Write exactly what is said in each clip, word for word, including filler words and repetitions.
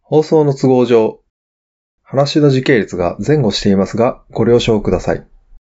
放送の都合上、話の時系列が前後していますが、ご了承ください。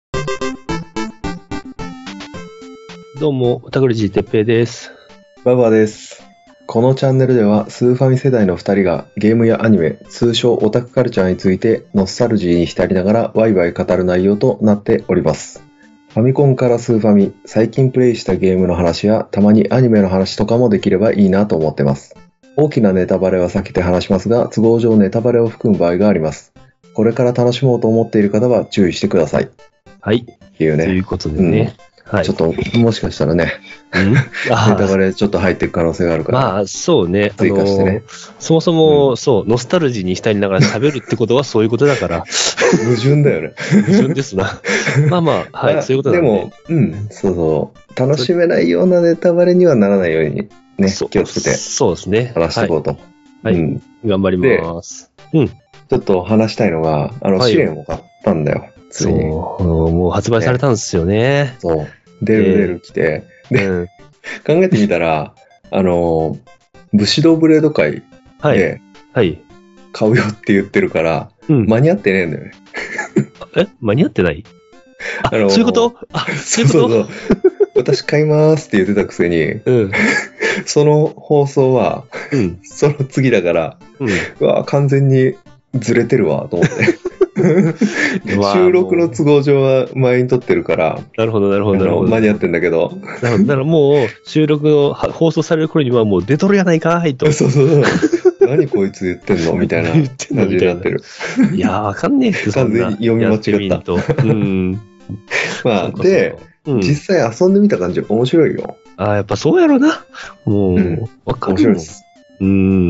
どうも、タグリジーてっぺいです。 ババです。このチャンネルでは、スーファミ世代のふたりがゲームやアニメ、通称オタクカルチャーについてノスタルジーに浸りながらワイワイ語る内容となっております。ファミコンからスーファミ、最近プレイしたゲームの話や、たまにアニメの話とかもできればいいなと思ってます。大きなネタバレは避けて話しますが、都合上ネタバレを含む場合があります。これから楽しもうと思っている方は注意してください。 はい。 っていうね。 ということでね。 うん、はい。ちょっと、もしかしたらね、うん、ネタバレちょっと入っていく可能性があるから。 まあ、そうね。 追加してね。あのー、 そもそも、うん、そう、ノスタルジーに浸りながら喋るってことはそういうことだから。 矛盾だよね。 矛盾ですな。まあまあ、はい、そういうことなんで。 でも、うん、そうそう。楽しめないようなネタバレにはならないように。ね、気をつけてそうですね。 話していこうと。 はい。うん、頑張ります。うん。 ちょっと話したいのが、あの、はい、試練を買ったんだよ。ついに。 そう、もう発売されたんですよね。ねそう。出る出る来て。で、うん、考えてみたら、あの、武士道ブレード会で、 はい。 買うよって言ってるから、うん、間に合ってねえんだよね。 え間に合ってないあ、あのー、そういうことあ、そういうことそうそう私買いますって言ってたくせに、うん、その放送は、うん、その次だから、うん、うわ完全にずれてるわと思って収録の都合上は前に撮ってるからなるほどなるほどなるほど間に合ってんだけどなるほどだからもう収録の放送される頃にはもう出とるやないかいとそうそうそう何こいつ言ってんのみたいな感じになってるいやーわかんねえって完全に読み間違ったうんまあでうん、実際遊んでみた感じ面白いよ。 ああ、やっぱそうやろな。もう、うん、わかる。面白いです。うん、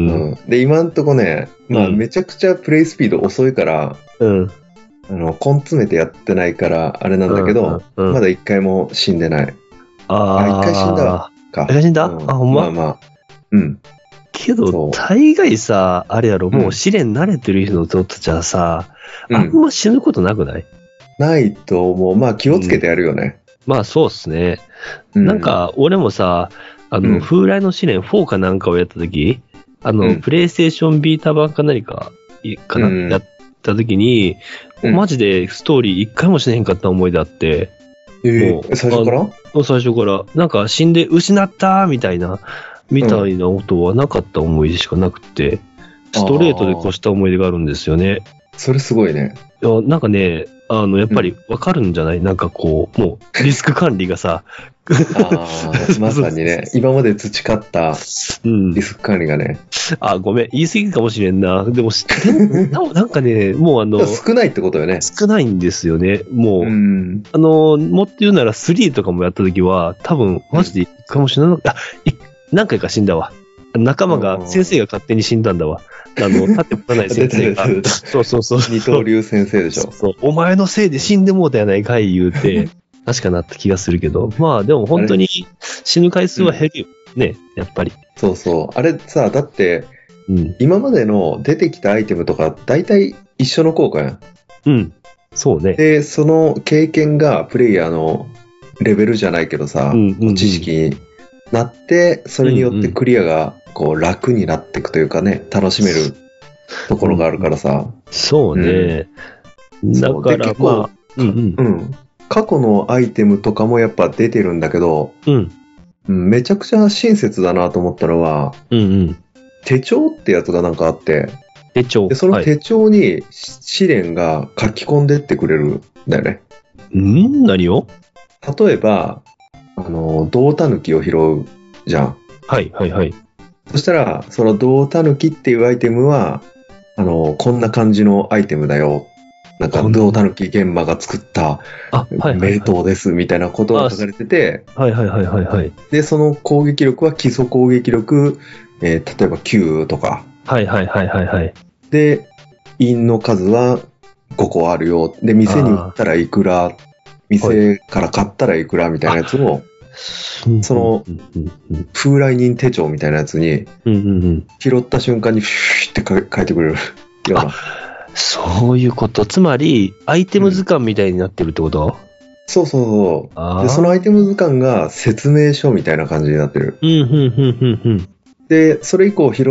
うん。で、今んとこね、まあ、めちゃくちゃプレイスピード遅いから、うん。あの、根詰めてやってないから、あれなんだけど、うんうん、まだ一回も死んでない。 ああ。 一回死んだわ。か。 一回死んだ、うん、あ、ほんままあまあ。うん。 けど、大概さ、あれやろ、もう試練慣れてる人とたちはさ、うん、あんま死ぬことなくない、 ないと思う。まあ、気をつけてやるよね。 うん、まあそうっすね。うん、なんか、俺もさ、あの、うん、風来の試練フォーかなんかをやったとき、あの、うん、プレイステーションビータ版か何か、かな、うん、やったときに、うん、マジでストーリー一回もしねへんかった思い出あって、 えー、もう最初から最初から。なんか死んで失ったみたいな、みたいな音はなかった思い出しかなくて、ストレートで越した思い出があるんですよね。 それすごいね。 いや、なんかね、あの、やっぱりわかるんじゃない、うん、なんかこう、もう、リスク管理がさ。 ああ、まさにね、今まで培ったリスク管理がね。 うん、あ、ごめん、言い過ぎかもしれんな。でも、でもなんかね、もうあの、 少ないってことよね。 少ないんですよね。もう、うん、あの、もっと言うならスリーとかもやった時は、多分、マジでいくかもしれない。うん、あ、何回か死んだわ。仲間が、先生が勝手に死んだんだわ。あの、立ってもらない先生が。そうそうそう。 二刀流先生でしょ。 そう。お前のせいで死んでもうたやないかい言うて、確かなった気がするけど。まあでも本当に死ぬ回数は減るよ。うん、ね、やっぱり。 そうそう。あれさ、だって、うん、今までの出てきたアイテムとか、大体一緒の効果やん。 うん。そうね。 で、その経験がプレイヤーのレベルじゃないけどさ、うんうんうん、知識になって、それによってクリアが、こう楽になっていくというかね、楽しめるところがあるからさ。 うん、そうね。うん、だから結構、まあ、 うんうんうん、過去のアイテムとかもやっぱ出てるんだけど、うんうん、めちゃくちゃ親切だなと思ったのは、うんうん、手帳ってやつがなんかあって、 手帳でその手帳に試練が書き込んでってくれるんだよね。 ん何を？ 例えば、あの、胴タヌキを拾うじゃん。 はいはいはい。 そしたら、その胴タヌキっていうアイテムは、あの、こんな感じのアイテムだよ。なんか、胴タヌキ現場が作った名刀ですみたいなことが書かれてて、 はいはいはいはいはい。 で、その攻撃力は基礎攻撃力、えー、例えばきゅうとか。 はいはいはいはいはい。 で、印の数はごこあるよ。で、店に売ったらいくら、店から買ったらいくらみたいなやつを、その風来人手帳みたいなやつに拾った瞬間にフィーって書いてくれるような。 そういうこと。つまりアイテム図鑑みたいになってるってこと？うん、 そうそうそう。でそのアイテム図鑑が説明書みたいな感じになってる。 うんうんうんうんうん。 でそれ以降拾っ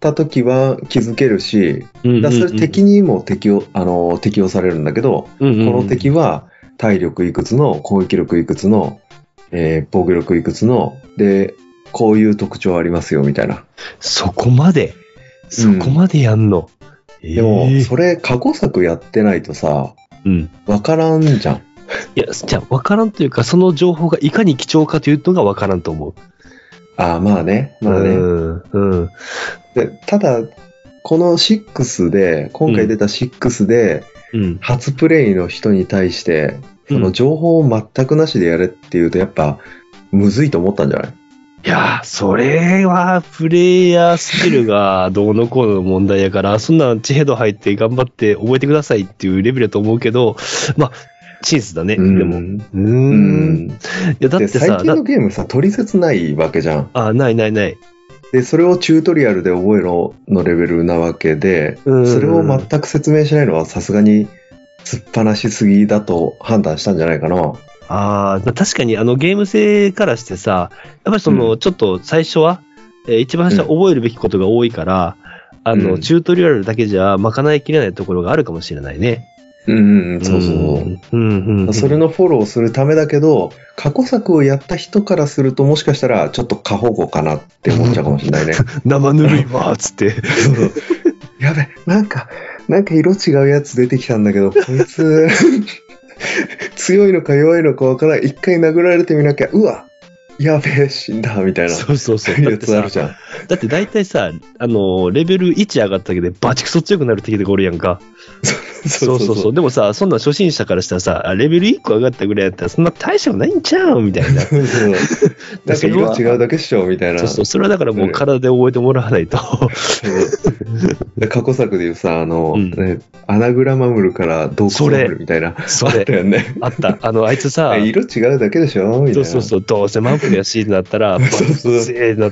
った時は気づけるし、 うんうんうん、 だそれ敵にも適用、あの、適用されるんだけど、 うんうんうん、 この敵は体力いくつの、攻撃力いくつの、えー、防御力いくつの、で、こういう特徴ありますよ、みたいな。 そこまで、そこまでやんの。うん、 でも、えー、それ過去作やってないとさ、 うん。 わからんじゃん。 いや、じゃあわからんというか、その情報がいかに貴重かというのがわからんと思う。 ああ、まあね。まあね。 うん。うん。 で、ただ、このろくで、今回出たろくで、うん、初プレイの人に対して、その情報を全くなしでやれっていうと、やっぱ、むずいと思ったんじゃない？ いやー、それは、プレイヤースキルがどうのこうの問題やから、そんな地ヘド入って頑張って覚えてくださいっていうレベルだと思うけど、まあ、チンスだね、でも。うーん。いや、だってさ、 最近のゲームさ、取説ないわけじゃん。 あ、ないないない。 で、それをチュートリアルで覚えろのレベルなわけで、それを全く説明しないのはさすがに突っ放しすぎだと判断したんじゃないかな。 ああ、確かにあのゲーム性からしてさ、やっぱりその、うん、ちょっと最初は、えー、一番最初は覚えるべきことが多いから、うん、あの、チュートリアルだけじゃ賄いきれないところがあるかもしれないね。 うんうん、そうそう。うんうんうん、それのフォローをするためだけど、過去作をやった人からするともしかしたらちょっと過保護かなって思っちゃうかもしれないね。 生ぬるいわーっつって。 やべ、なんか、なんか色違うやつ出てきたんだけど、こいつ、強いのか弱いのかわからない。一回殴られてみなきゃ、うわやべえ、死んだ、みたいな。 そうそうそう。 やつあるじゃん。 だって大体さ、あの、レベルいち上がっただけでバチクソ強くなる敵とかおるやんか。そうそうそう。でもさ、そんな初心者からしたらさ、レベルいっこ上がったぐらいやったら、そんな大したことないんちゃうみたいな。 そうそうなんか色違うだけっしょみたいな。 そうそう。それはだからもう体で覚えてもらわないと。 過去作でいうさ、あの、うんね、アナグラマムルから洞窟マムルみたいな。 それ。あったよね。あった。あの、あいつさ、 色違うだけでしょみたいな。 そうそうそう。どうせマムルやしってなったら、バッツーってなって、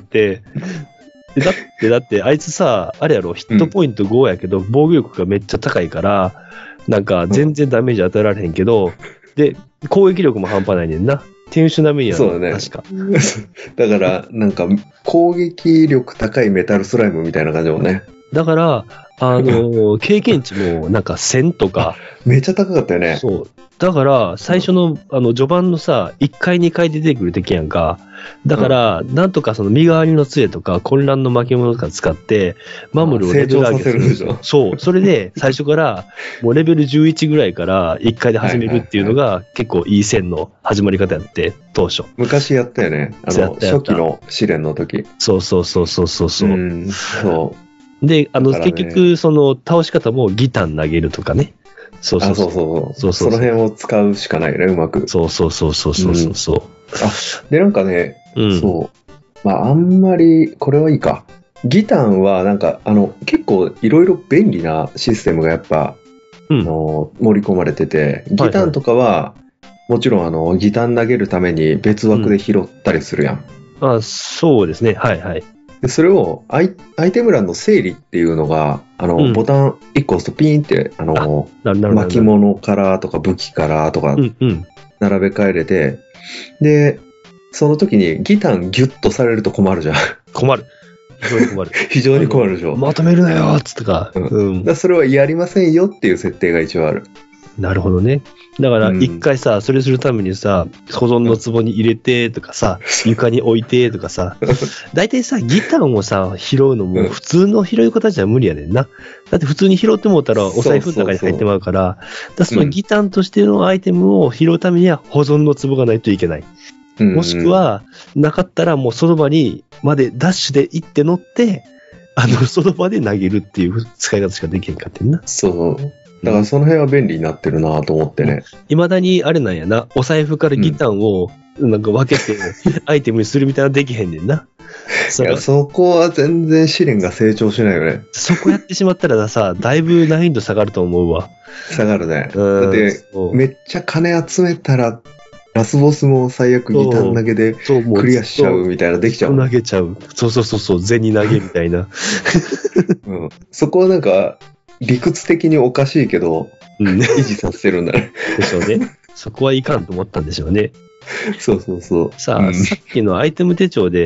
でだって、だって、あいつさ、あれやろ、ヒットポイントごやけど、うん、防御力がめっちゃ高いから、なんか全然ダメージ与えられへんけど、うん、で、攻撃力も半端ないねんな。天守並みやろ。 そうだね。 確か。 だから、なんか、攻撃力高いメタルスライムみたいな感じもね。 だから、あの、経験値もなんかせんとか。 めっちゃ高かったよね。 そう。だから、最初の、あの、序盤のさ、いっかいにかい出てくる敵やんか。だから、うん、なんとかその身代わりの杖とか混乱の巻物とか使って、マムルをレベル上げするでしょ。 そう。それで、最初から、もうレベルじゅういちぐらいからいっかいで始めるっていうのが、結構いい線の始まり方やって、当初。 昔やったよね。あの、初期の試練の時。 そうそうそうそうそうそう。うん、 そう。 で、あの、ね、結局、その、倒し方もギター投げるとかね。 そうそうそう。そうそうそう。その辺を使うしかないよね、うまく。 そうそうそうそうそうそう、うん。 あ、で、なんかね、うん、そう。まあ、あんまり、これはいいか。ギタンは、なんか、あの、結構いろいろ便利なシステムがやっぱ、うん、あの盛り込まれてて、ギタンとかは、はいはい、もちろん、あの、ギタン投げるために別枠で拾ったりするやん。 うん、あ、そうですね。はいはい。 でそれをアイ、アイテム欄の整理っていうのが、あの、うん、ボタンいっこ押すとピーンって、あの、あ巻物からとか武器からとか、並べ替えれて、うんうん、で、その時にギタンギュッとされると困るじゃん。 困る。非常に困る。 非常に困るでしょ。 まとめるなよっつってか。 うんうん、だそれはやりませんよっていう設定が一応ある。 なるほどね。だから、一回さ、うん、それするためにさ、保存の壺に入れてとかさ、うん、床に置いてとかさ、大体さ、ギターをさ、拾うのも普通の拾い方じゃ無理やねんな。だって普通に拾ってもうたらお財布の中に入ってまうから、そうそうそう、だそのギターとしてのアイテムを拾うためには保存の壺がないといけない。うん、もしくは、なかったらもうその場にまでダッシュで行って乗って、あの、その場で投げるっていう使い方しかできへんかってんな。 そう。だからその辺は便利になってるなと思ってね。 いまだにあれなんやな、お財布からギターをなんか分けてアイテムにするみたいなのできへんねんな。 いや、そこは全然試練が成長しないよね。 そこやってしまったらさ、だいぶ難易度下がると思うわ。 下がるね。だって、めっちゃ金集めたら、ラスボスも最悪ギター投げでクリアしちゃうみたいなできちゃう。 投げちゃう。そうそうそうそう、銭投げみたいな。 うん、そこはなんか、理屈的におかしいけど、うん、維持させてるんだね。 でしょうね。そこはいかんと思ったんでしょうね。 そうそうそう。 さあ、うん、さっきのアイテム手帳で、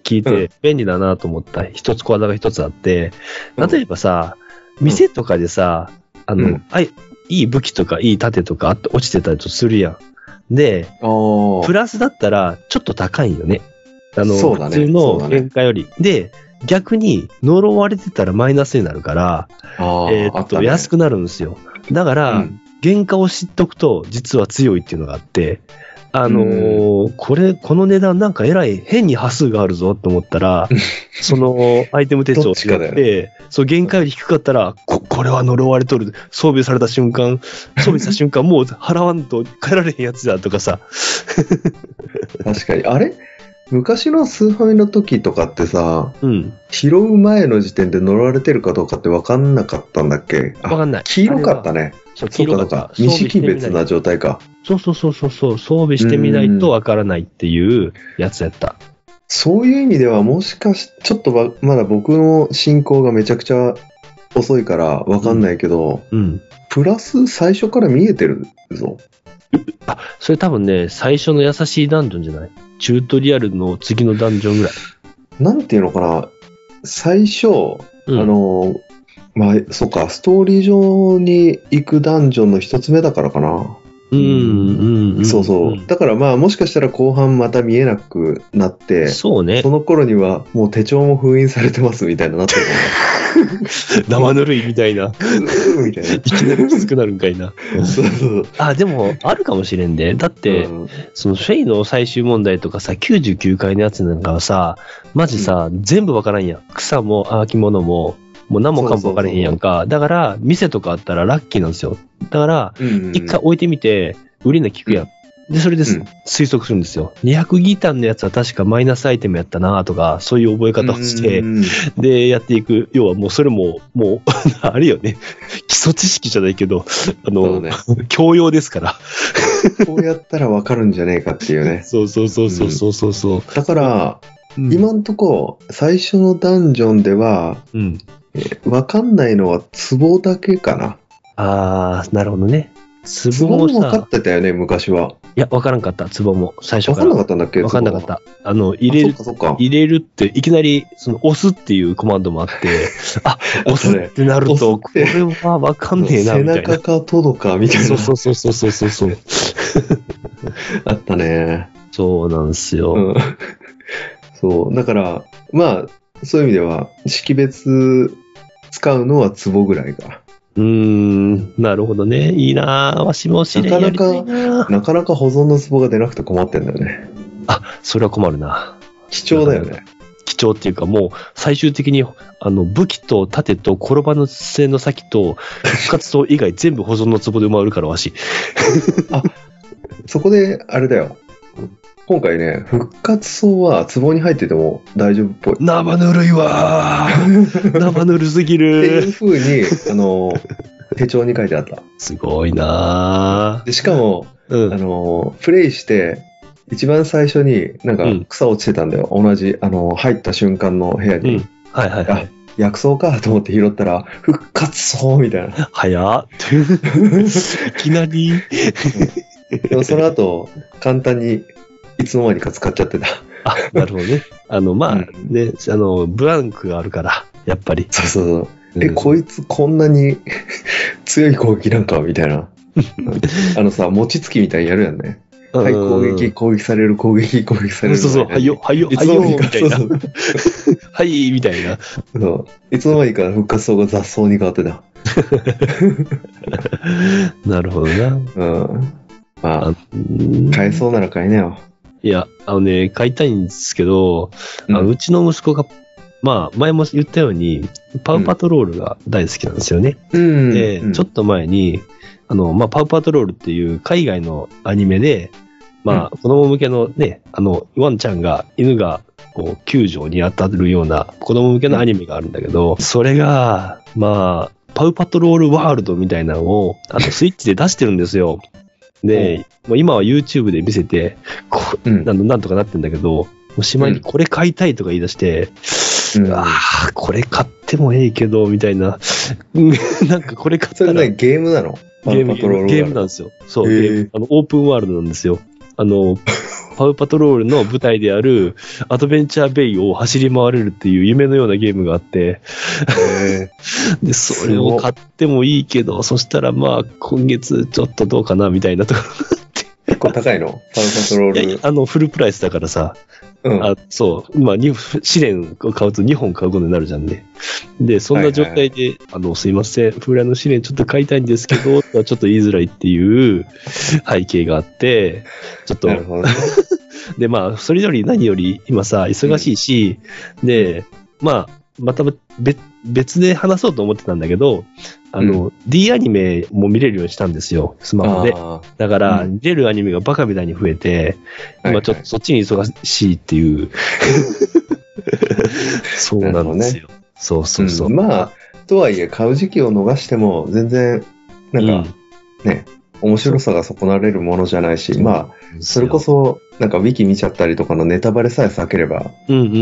聞いて便利だなと思った一つ小技が一つあって、例えばさ、 うん、 店とかでさ、あの、うん、あいい武器とかいい盾とかあって落ちてたりとするやん。で、プラスだったらちょっと高いよね。あの、 そうだね、 普通の原価より。ね、で、逆に呪われてたらマイナスになるから、えー、っと、ね、安くなるんですよ。だから、うん、原価を知っとくと実は強いっていうのがあって、あのー、これ、この値段なんかえらい変に端数があるぞと思ったら、そのアイテム手帳を使って、そう、原価より低かったら、こ、これは呪われとる。装備された瞬間、装備した瞬間、もう払わんと帰られへんやつだとかさ。 確かに。あれ昔のスーファミの時とかってさ、 うん、 拾う前の時点で呪われてるかどうかって分かんなかったんだっけ？ 分かんない。 黄色かったね。 そう、黄色かった。 二識別な状態か。 そうそうそうそうそう、装備してみないと分からないっていうやつやった。 そういう意味ではもしかし、ちょっとまだ僕の進行がめちゃくちゃ遅いから分かんないけど、 うんうん、 プラス最初から見えてるぞ。 あ、それ多分ね、最初の優しいダンジョンじゃない？チュートリアルの次のダンジョンぐらい。 なんていうのかな、最初、うん、あの、まあ、そうか、ストーリー上に行くダンジョンの一つ目だからかな。 うんうんうん、 そうそう。だからまあもしかしたら後半また見えなくなって、 そうね。 その頃にはもう手帳も封印されてますみたいななってるかな。生ぬるいみたいな。 みたいな。いきなりきつくなるんかいな。 そうそう。 あ、でもあるかもしれんで。だって、うん、そのフェイの最終問題とかさ、きゅうじゅうきゅうかいのやつなんかはさ、マジさ、うん、全部わからんやん。草も秋物も。もう何もかも分からへんやんか。そうそうそう。だから、店とかあったらラッキーなんですよ。だから、一、うんうん、回置いてみて、売り値聞くやん。で、それで、うん、推測するんですよ。にひゃくギターのやつは確かマイナスアイテムやったなとか、そういう覚え方をして、で、やっていく。要はもうそれも、もう、あれよね。基礎知識じゃないけど、あの、ね、教養ですから。 こうやったら分かるんじゃねえかっていうね。 そうそうそうそうそうそう、うん。 だから、うん、今んとこ、最初のダンジョンでは、 うん、 分かんないのは壺だけかな。 あー、なるほどね。 壺も分かってたよね、昔は。 いや、分からんかった、壺も、最初から。 分かんなかったんだっけ？ 分かんなかった。あの、入れる、入れるって、いきなり、その、押すっていうコマンドもあって、あ、押すってなると、これは分かんねえな、みたいな。 背中かトドか、みたいな。 そうそうそうそうそうそう。 あったね。 そうなんですよ。 うん、そう、だから、まあ、そういう意味では、識別使うのは壺ぐらいか。 うーん、なるほどね。いいなぁ。わしも知り合いやりたいなぁ。 なかなか保存の壺が出なくて困ってんだよね。 あ、それは困るな。 貴重だよね。 貴重っていうか、もう最終的にあの武器と盾と転ばぬ線の先と復活刀以外全部保存の壺で埋まるからわし。 あ、そこであれだよ。今回ね、復活槽は壺に入ってても大丈夫っぽい。 生ぬるいわー。生ぬるすぎる。 っていう風に、あの、手帳に書いてあった。 すごいなー。 で、しかも、うん、あの、プレイして、一番最初になんか草落ちてたんだよ。うん、同じ、あの、入った瞬間の部屋に。うん、 はいはいはい。 薬草かと思って拾ったら、復活槽みたいな。 早っ。いきなり。 でもその後、簡単に、いつの間にか使っちゃってた。 あ、なるほどね。あの、まあ、うん、ね、あの、ブランクがあるから、やっぱり。 そうそうそう。うん、え、こいつこんなに強い攻撃なんかみたいな。あのさ、餅つきみたいにやるやんね。はい、攻撃、攻撃される、攻撃、攻撃される。 そうそう、はいよ、はいよ、はいよ、みたいな。はい、みたいな。 そう。いつの間にか復活層が雑草に変わってた。 なるほどな。 うん。まあ、買えそうなら買えねよ。 いや、あのね、買いたいんですけど、うん、あのうちの息子が、まあ、前も言ったように、パウパトロールが大好きなんですよね。 うん、 で、うん、ちょっと前に、あの、まあ、パウパトロールっていう海外のアニメで、まあ、うん、子供向けのね、あの、ワンちゃんが、犬が、こう、救助に当たるような子供向けのアニメがあるんだけど、うん、それが、まあ、パウパトロールワールドみたいなのを、あの、スイッチで出してるんですよ。で、もう今は YouTube で見せて、こう、うん、なんなんとかなってんだけど、もうしまいにこれ買いたいとか言い出して、うん、ああ、これ買ってもええけど、みたいな。なんかこれ買ったら。 それね、ゲームなの？ ゲーム、ゲームなんですよ。そう、ゲーム。あの、オープンワールドなんですよ。 あの、パウパトロールの舞台であるアドベンチャーベイを走り回れるっていう夢のようなゲームがあって、で、それを買ってもいいけど、そしたらまあ今月ちょっとどうかなみたいなところがあって。 結構高いの？パウパトロール。 いやいや、あの、フルプライスだからさ、うん、あそう、まあ、試練を買うとにほん買うことになるじゃんね。で、そんな状態で、はいはい、あの、すいません、フラの試練ちょっと買いたいんですけど、ちょっと言いづらいっていう背景があって、ちょっと、なるほどね、で、まあ、それより何より今さ、忙しいし、うん、で、まあ、また別、別で話そうと思ってたんだけど、あの、うん、D アニメも見れるようにしたんですよ、スマホで。だから、うん、見れるアニメがバカみたいに増えて、今ちょっとそっちに忙しいっていう。そうなんですよ。ね、そうそうそう、うん。 まあ、とはいえ、買う時期を逃しても、全然、なんか、うん、ね、面白さが損なわれるものじゃないし、まあ、それこそ、なんか、ウィキ見ちゃったりとかのネタバレさえ避ければ、 うんうんうん。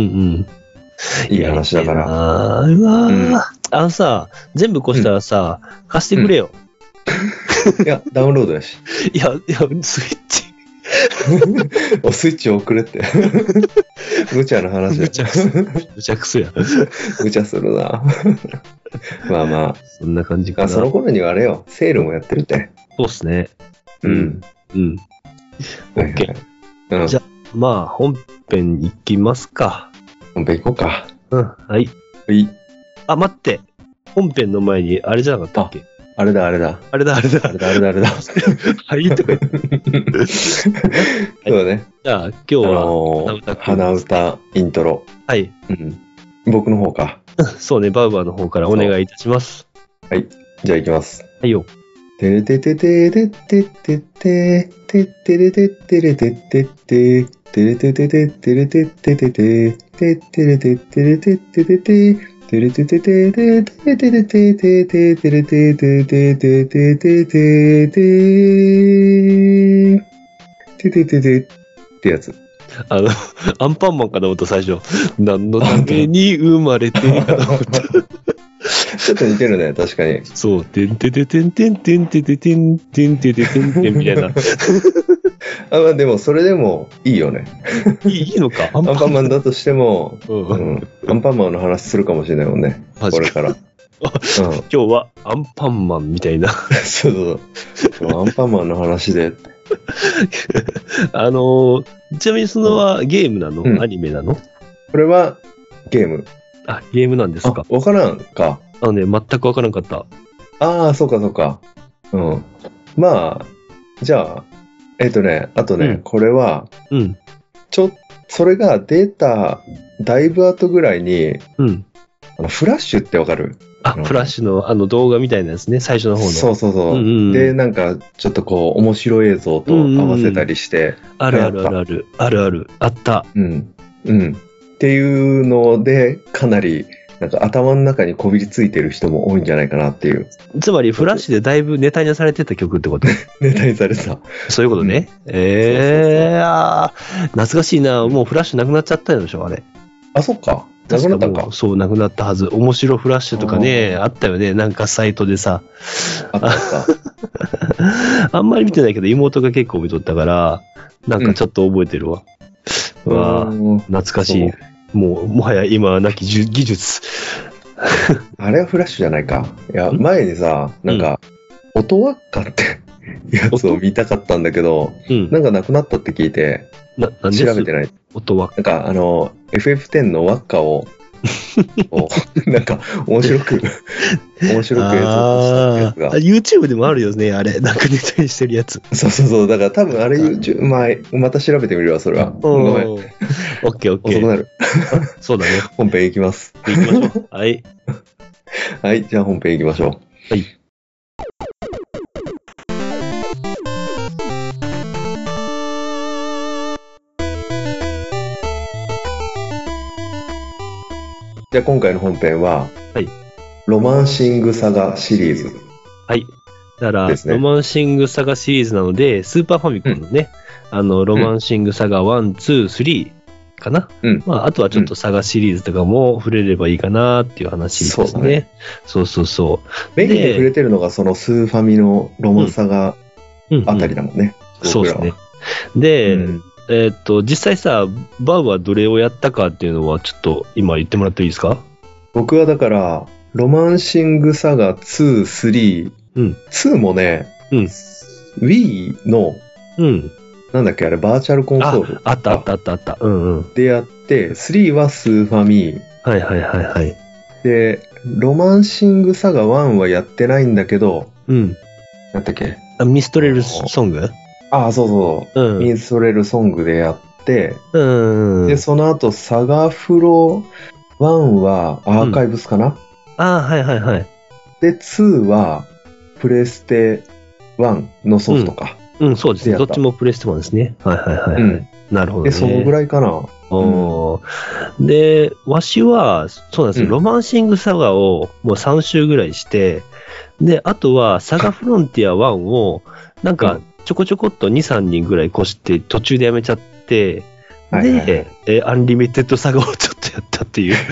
いい話だから。 あーうわー、うん、あのさ、全部越したらさ、うん、貸してくれよ。 うん、いや、ダウンロードやし。 いや、いや、スイッチ。 おスイッチ送れって。無茶な話だ。 無茶くそ。無茶くそや。 無茶するな。まあまあ。 そんな感じかな。 その頃にはあれよ、セールもやってるって。 そうっすね。 うん。 うん。オッケー。じゃあ、まあ、本編いきますか。 本編行こうか。 うん、はい。 はい。 あ、待って。本編の前に、あれじゃなかったっけ？ あれだ、あれだ。 あれだ、あれだ。 あれだ、あれだ、あれだ。 はいとか言って。 そうだね。 じゃあ、今日は、あのー、鼻歌イントロ。 はい。 うん。僕の方か。 そうね、バウバーの方からお願いいたします。 はい。じゃあ行きます。 はいよ。 てれてててれてててててれててれててててれててててれててててててれててれてててててれててててててれててててれてててててててててててってやつ。 あの、アンパンマンかと思った最初。何のために生まれてかと思った。 ちょっと似てるね、確かに。 そう、てんてててんてんてんてててんてんてててんてんみたいな。 あ、まあでもそれでもいいよね。 いい、いいのか。 アンパンマンだとしても、うんうん、アンパンマンの話するかもしれないもんね。これから。うん、 今日はアンパンマンみたいな。 そうそう。アンパンマンの話で。 あのー、ちなみにそのはゲームなの、うん、アニメなの？ これはゲーム。 あ、ゲームなんですか。 わからんか。 あのね、全くわからんかった。 ああ、そうかそうか。うん。まあ、じゃあ、えっ、ー、とね、あとね、うん、これは、 うん。 ちょ、それが出た、だいぶ後ぐらいに、 うん。 あのフラッシュってわかる？ あ、フラッシュのあの動画みたいなやつね、最初の方の。 そうそうそう。うんうん、で、なんか、ちょっとこう、面白い映像と合わせたりして、うんうん、 あるあるあるある、あるある、あった。 うん。うん。っていうので、かなり、なんか頭の中にこびりついてる人も多いんじゃないかなっていう。 つまり、フラッシュでだいぶネタにされてた曲ってことネタにされてた。 そういうことね。うん、えー、あ懐かしいな。もうフラッシュなくなっちゃったんでしょ、あれ。あ、 そっか。なくなったか。 そう、なくなったはず。面白フラッシュとかね、あったよね。なんかサイトでさ。 あったあった。 あんまり見てないけど、妹が結構見とったから、なんかちょっと覚えてるわ。うん、わあ、懐かしい。もう、もはや今はなき技術。 あれはフラッシュじゃないか。いや、前にさ、なんか、うん、音輪っかってやつを見たかったんだけど、うん、なんかなくなったって聞いて、ななん調べてない。 音輪っか。 なんか、あの、エフエフテン の輪っかを、なんか、面白く、面白く映像としたやつが。 YouTube でもあるよね、あれ。なんかネタにしてるやつ。 そうそうそう。だから多分あれ YouTube、まあ、また調べてみるわ、それは。ごめん。オッケーオッケー。 遅くなる。 そうだね。 本編いきます。 いきましょう。はい。 はい、じゃあ本編いきましょう。 はい。 じゃあ今回の本編は、 はい、 ロマンシングサガシリーズ。 はい。だから、ね、ロマンシングサガシリーズなので、スーパーファミコンのね、うん、あの、ロマンシングサガワン、ツー、スリーかな。うん。まあ、あとはちょっとサガシリーズとかも触れればいいかなっていう話ですね。そうね。そうそうそう。 メインで触れてるのがそのスーファミのロマンサガあたりだもんね。 うんうん、そうですね。 で、 うん、 えーっと、実際さ、バウはどれをやったかっていうのは、ちょっと今言ってもらっていいですか？ 僕はだから、ロマンシングサガツー、スリー、 うん。 ツーもね、 うん。 Wii の、 うん。 なんだっけ、あれ、バーチャルコンソあ、 ールあったあったあったあった。うんうん。 でやって、スリーはスーファミ、 はいはいはいはい。 で、ロマンシングサガワンはやってないんだけど、 うん。 なんだっけ、 あミストレルソング。 ああ、そうそうう、 ん。 ミンストレルソングでやって、 うん。 で、その後、サガフロワンはアーカイブスかな、 ああ、はいはいはい。 で、ツーはプレステワンのソフトか。 うん、そうですね。 でやったどっちもプレステワンですね。はいはいはい、はい。 うん。 なるほどね。 で、そのぐらいかな。 おーで、わしは、そうなんですよ、 うんロマンシングサガをもうさん週ぐらいして、で、あとはサガフロンティアワンを、なんかうんちょこちょこっとに、さんにんぐらい越して途中でやめちゃって、 はいはいはいで、えーアンリミテッドサガをちょっとやったっていう。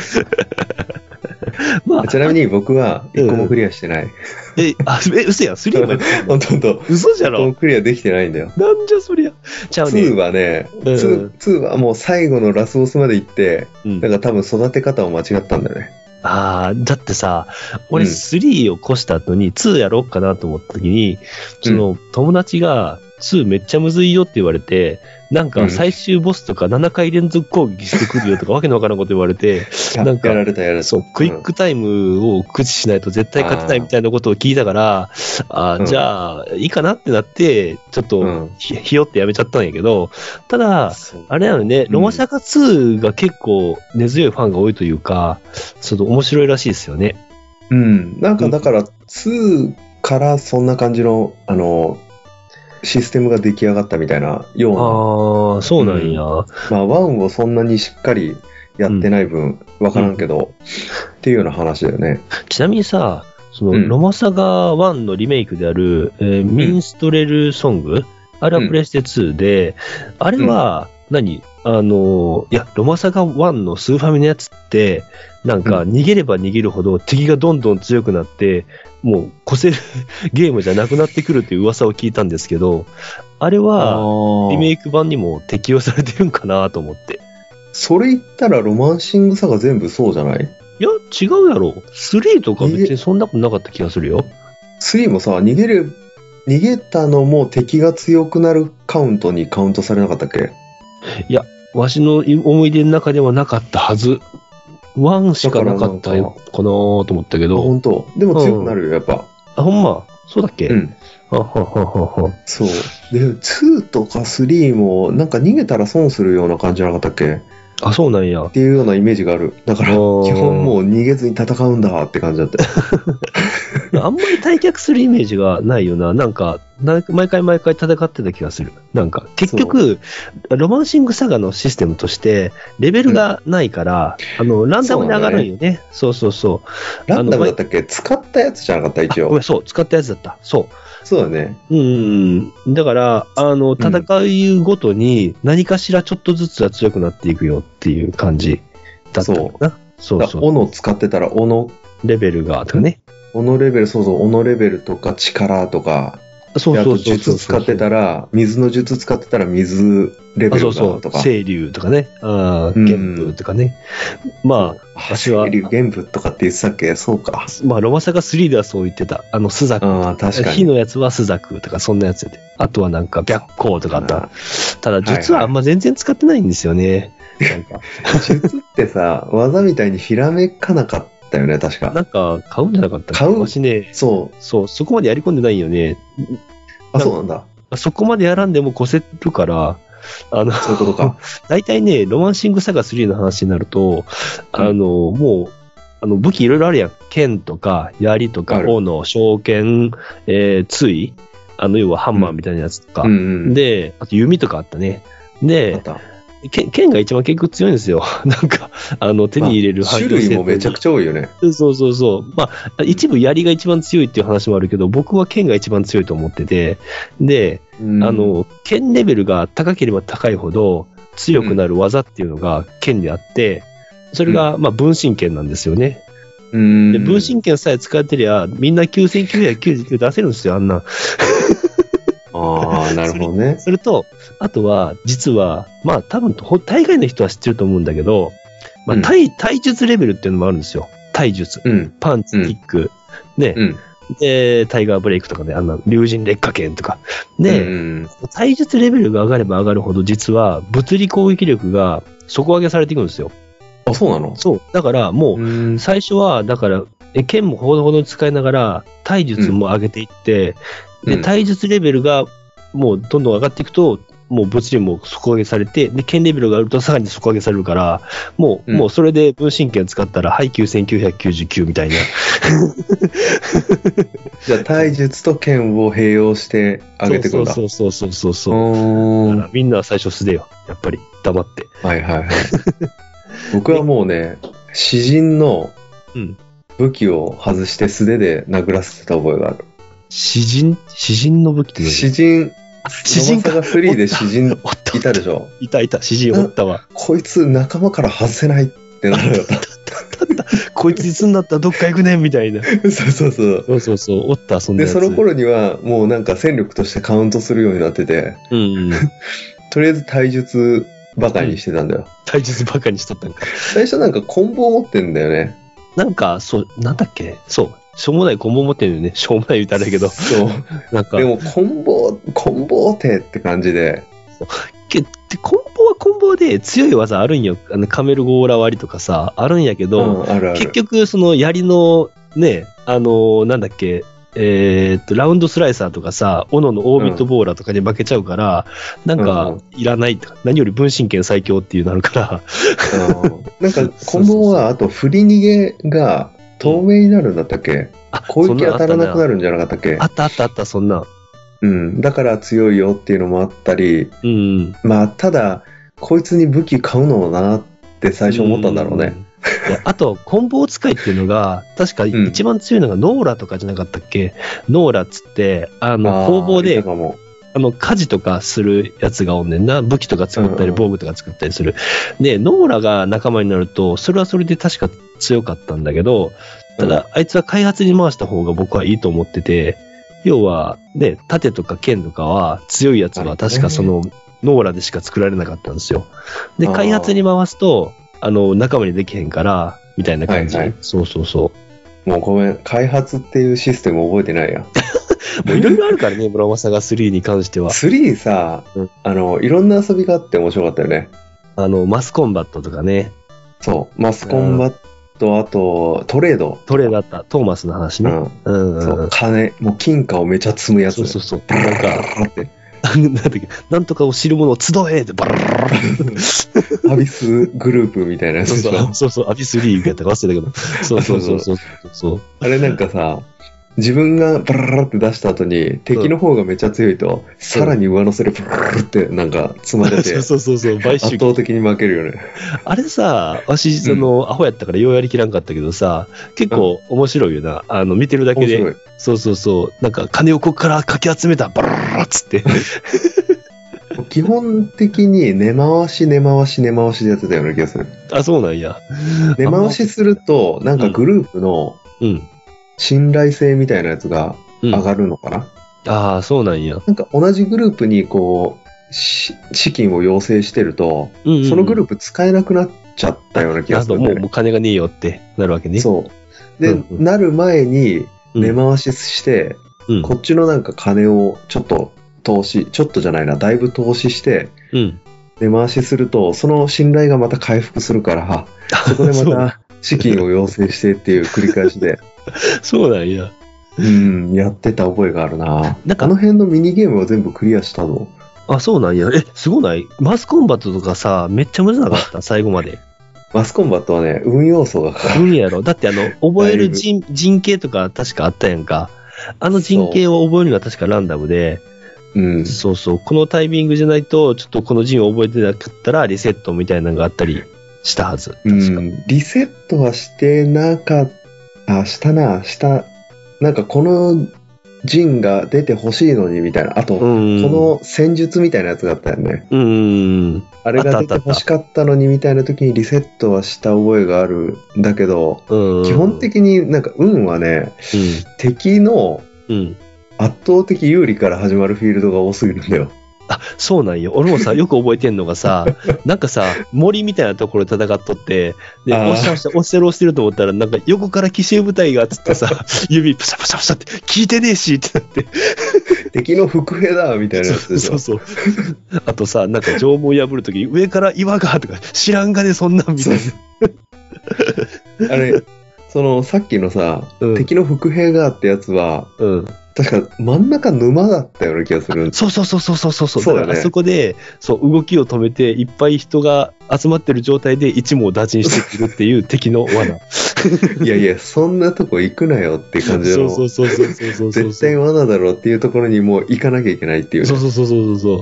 まあ、 ちなみに僕はいっこもクリアしてない。 え、あ、え、嘘やん、スリーもやってんのほんとほんと。 嘘じゃいっこもろクリアできてないんだよ。 なんじゃそりゃ。ちゃうね。 ツーはね、 うんツー、ツーはもう最後のラスボスまで行って、 うんだから多分育て方を間違ったんだよね。 ああ、だってさ、俺うんスリーを越した後にツーやろうかなと思った時に、その友達がツーめっちゃむずいよって言われて、なんか最終ボスとかななかい連続攻撃してくるよとかわけのわからんこと言われて、 やなんかやられたやられた。 そう、クイックタイムを駆使しないと絶対勝てないみたいなことを聞いたから、あーうんじゃあ、いいかなってなって、ちょっとうんひ、ひよってやめちゃったんやけど、ただ、 そうあれなのね、 うんロマサガツーが結構根強いファンが多いというか、ちょっと面白いらしいですよね。 うん。なんかだからツーからそんな感じの、あの、システムが出来上がったみたいなような。 ああ、そうなんや。 まあ、ワンをそんなにしっかりやってない分、わからんけど、っていうような話だよね。 ちなみにさ、その、 うんロマサガワンのリメイクである、えーミンストレルソング、あれはプレステツーで、あれは何、あの、いや、ロマサガワンのスーファミのやつって、なんか逃げれば逃げるほど敵がどんどん強くなって、もう越せるゲームじゃなくなってくるっていう噂を聞いたんですけど、あれはリメイイク版にも適用されてるんかなと思って。 それ言ったらロマンシングサガ全部そうじゃない？ いや、違うやろ。スリーとか別にそんなことなかった気がするよ。 スリーもさ、逃げる、逃げたのも敵が強くなるカウントにカウントされなかったっけ？ いや、わしの思い出の中ではなかったはず。ワンしかなかったよかなと思ったけあ、 ど。 本当。でも強くなるよ、やっぱ。 あ、ほんま。そうだっけ、 うん。 あはははは。 そう。で、ツーとかスリーも、なんか逃げたら損するような感じじゃなかったっけ？ あ、そうなんやっ。ていうようなイメージがある。だから、基あー本もう逃げずに戦うんだって感じだったよ。 あんまり退却するイメージがないよな。なんか、な毎回毎回戦ってた気がする。なんか、結局、ロマンシングサガのシステムとして、レベルがないから、あの、ランダムに上がるんよね。そうそうそう。 ランダムだっあたっけ？使ったやつじゃなかった、一応のごめん。そう、使ったやつだった。そう。 そうだね。 うん。だから、あの、戦いごとに何かしらちょっとずつは強くなっていくよっていう感じだったかな。そうそう。 だ斧使ってたら、斧、 レベルがとかね。 斧レベル、そうそう、斧レベルとか力とか、であとそうそうそうそう。 術使ってたら、水の術使ってたら水レベルあそうそう。 がとか。 清流とかね。ああ、 うん玄武とかね。まあ、私は、 清流玄武とかって言ってたっけ？そうか。 まあ、ロマサガスリーではそう言ってた。あの、スザク。 ああ、確かに。 火のやつはスザクとか、そんなやつで。あとはなんか、白光とかあった。 あただ、術はあんま全然使ってないんですよね。なんか、 術ってさ、技みたいにひらめかなかったよね、確か。 なんか、買うんじゃなかったっけ？ 買う私ね、 そう。 そう、そこまでやり込んでないよね。 あ、そうなんだ。 そこまでやらんでも越せるから、あの、 そういうことか。 大体ね、ロマンシングサガスリーの話になると、あの、もう、あの、武器いろいろあるやん。剣とか、槍とか、 ある斧、小剣、えー、杖、あの、要はハンマーみたいなやつとか。 うんうん。 で、あと弓とかあったね。 あっで、 た。 剣剣が一番結局強いんですよ。なんか、あの、手に入れるまあ種類もめちゃくちゃ多いよね。 そうそうそう。まあ、一部槍が一番強いっていう話もあるけど、僕は剣が一番強いと思ってて、で、 うんあ、の、剣レベルが高ければ高いほど強くなる技っていうのが剣であって、それが、まあ、分身剣なんですよね。 うん。 で、分身剣さえ使ってりゃ、みんなきゅうせんきゅうひゃくきゅうじゅうきゅう出せるんですよ、あんな。 あああ、なるほどね。 それと、あとは、実は、まあ多分、大概の人は知ってると思うんだけど、まあ、うん、体、体術レベルっていうのもあるんですよ。体術。うん、パンツ、キック、うん、ね、うん、で、タイガーブレイクとかね、あの、竜神劣化剣とか。で、うん、体術レベルが上がれば上がるほど、実は、物理攻撃力が底上げされていくんですよ。 あ、そうなの？ そう。だから、もう、最初は、だから、剣もほどほど使いながら、体術も上げていって、うん、で、体術レベルが、もう、どんどん上がっていくと、もう物理も底上げされて、で、剣レベルがあるとさらに底上げされるから、もう、うん、もうそれで分身剣使ったら、配給せんきゅうひゃくきゅうじゅうきゅうみたいな。 じゃあ、体術と剣を併用して上げていくんだ。 そうそうそうそうそう。だからみんなは最初素手よ。やっぱり、黙って。 はいはいはい。僕はもうね、詩人の武器を外して素手で殴らせてた覚えがある。 詩人詩人の武器って何？ 詩人、詩人がフリーで詩人いたでしょ？ いたいた、詩人おったわ。 こいつ仲間から外せないってなるよ。 こいついつになったらどっか行くねんみたいな。 そうそうそう。 そうそうそう、おった、そんなやつ。 で、その頃にはもうなんか戦力としてカウントするようになってて、うんうん、とりあえず体術バカにしてたんだよ。うん、 体術バカにしとったんか。 最初なんかコンボを持ってんだよね。 なんか、そう、なんだっけ？そう。しょうもないコンボ持ってるよね。しょうもない言うたらだけど。 そう。なんか。でも、コンボ、コンボ手って感じで。 けコンボはコンボで強い技あるんよ。あのカメルゴーラ割りとかさ、あるんやけど、うん、あるある。結局、その槍の、ね、あのー、なんだっけ、えー、っと、ラウンドスライサーとかさ、斧のオービットボーラーとかに負けちゃうから、うん、なんか、いらないとか、何より分身剣最強っていうなるから。 うん、なんか、コンボは、あと、振り逃げが透明になるんだったっけ？うん、あ、攻撃当たらなくなるんじゃなかったっけ？ あったあったあった、そんな。 うん。だから強いよっていうのもあったり、うん、まあ、ただ、こいつに武器買うのもなって最初思ったんだろうね。うんあと、コンボ使いっていうのが、確か一番強いのがノーラとかじゃなかったっけ？うん、ノーラっつって、あの、工房で、あの、火事とかするやつがおんねんな。武器とか作ったり、防具とか作ったりする。うん、で、ノーラが仲間になると、それはそれで確か強かったんだけど、ただ、あいつは開発に回した方が僕はいいと思ってて、要は、ね、盾とか剣とかは強いやつは確かその、ノーラでしか作られなかったんですよ。で、開発に回すと、あの、仲間にできへんから、みたいな感じ。はいはい、そうそうそう。 もうごめん、開発っていうシステム覚えてないや。 もういろいろあるからね、村正がスリーに関しては。 スリーさ、うん、あの、いろんな遊びがあって面白かったよね。 あの、マスコンバットとかね。 そう、マスコンバット、あと、トレード。 トレードあった。トーマスの話ね。 うん。うんうん、そう、金、もう金貨をめちゃ積むやつ。 そうそうそう。なんか、って。なんだっけ、なんとかを知る者を集えってバラララアビスグループみたいなやつでしょ。 そうそうそう、アビスリーグやったか忘れたけど。そうそうそうそうそう。 あれなんかさ、自分がバラララって出した後に敵の方がめっちゃ強いと、さらに上乗せでバラララってなんか積まれて、 そうそうそう、買収圧倒的に負けるよね。 あれさ、わし、その、うん、アホやったからようやりきらんかったけどさ、結構面白いよな。あの、見てるだけで。そうそうそう。なんか、金をここからかき集めた、バラララっつって。 基本的に根回し根回し根回しでやってたような気がする。 あ、そうなんや。 根回しすると、なんかグループの信頼性みたいなやつが上がるのかな、 うん、ああ、そうなんや。 なんか同じグループにこう、資金を要請してると、うんうんうん、そのグループ使えなくなっちゃったような気がする、ね。 もう、もう金がねえよってなるわけね。 そう。で、うんうん、なる前に根回しして、うん、こっちのなんか金をちょっと投資、ちょっとじゃないな、だいぶ投資して、うん、根回しすると、その信頼がまた回復するから、そこでまた資金を要請してっていう繰り返しで。 そうなんや。 うん、やってた覚えがあるな。なんかあの辺のミニゲームは全部クリアしたの？ あ、そうなんや。え、すごない？マスコンバットとかさ、めっちゃむずなかった、最後まで。 マスコンバットはね、運要素がかかる。 運やろ。だってあの、覚える陣、陣形とか確かあったやんか。あの陣形を覚えるのが確かランダムで、うん、そうそう、このタイミングじゃないと、ちょっとこの陣を覚えてなかったらリセットみたいなのがあったりしたはず。確か。うん、 リセットはしてなかった、したな、した、なんかこの陣が出てほしいのにみたいな、あと、この戦術みたいなやつがあったよね。うん。あれが出てほしかったのにみたいな時にリセットはした覚えがあるんだけど、基本的になんか運はね、うん、敵の、うん圧倒的有利から始まるフィールドが多すぎるんだよ。 あ、そうなんよ。俺もさ、よく覚えてんのがさ、なんかさ、森みたいなところで戦っとって、で、押して押して押してる押してると思ったら、なんか横から奇襲部隊がつってさ、指パシャパシャパシャって聞いてねえしってなって。 敵の伏兵だみたいなやつでしょ。 そうそう。あとさ、なんか縄文破るとき、上から岩がとか、知らんがね、そんなんみたいな。あれ、その、さっきのさ、うん、敵の伏兵がってやつは、うん、確か真ん中沼だったような気がする。 そうそうそうそうそうそう。 そうだね、 だからあそこで、そう、動きを止めて、いっぱい人が集まってる状態で一網打尽してくるっていう敵の罠。 いやいや、そんなとこ行くなよって感じの。 そうそうそうそうそうそう。 絶対罠だろうっていうところにもう行かなきゃいけないっていう、ね。 そうそうそうそうそう。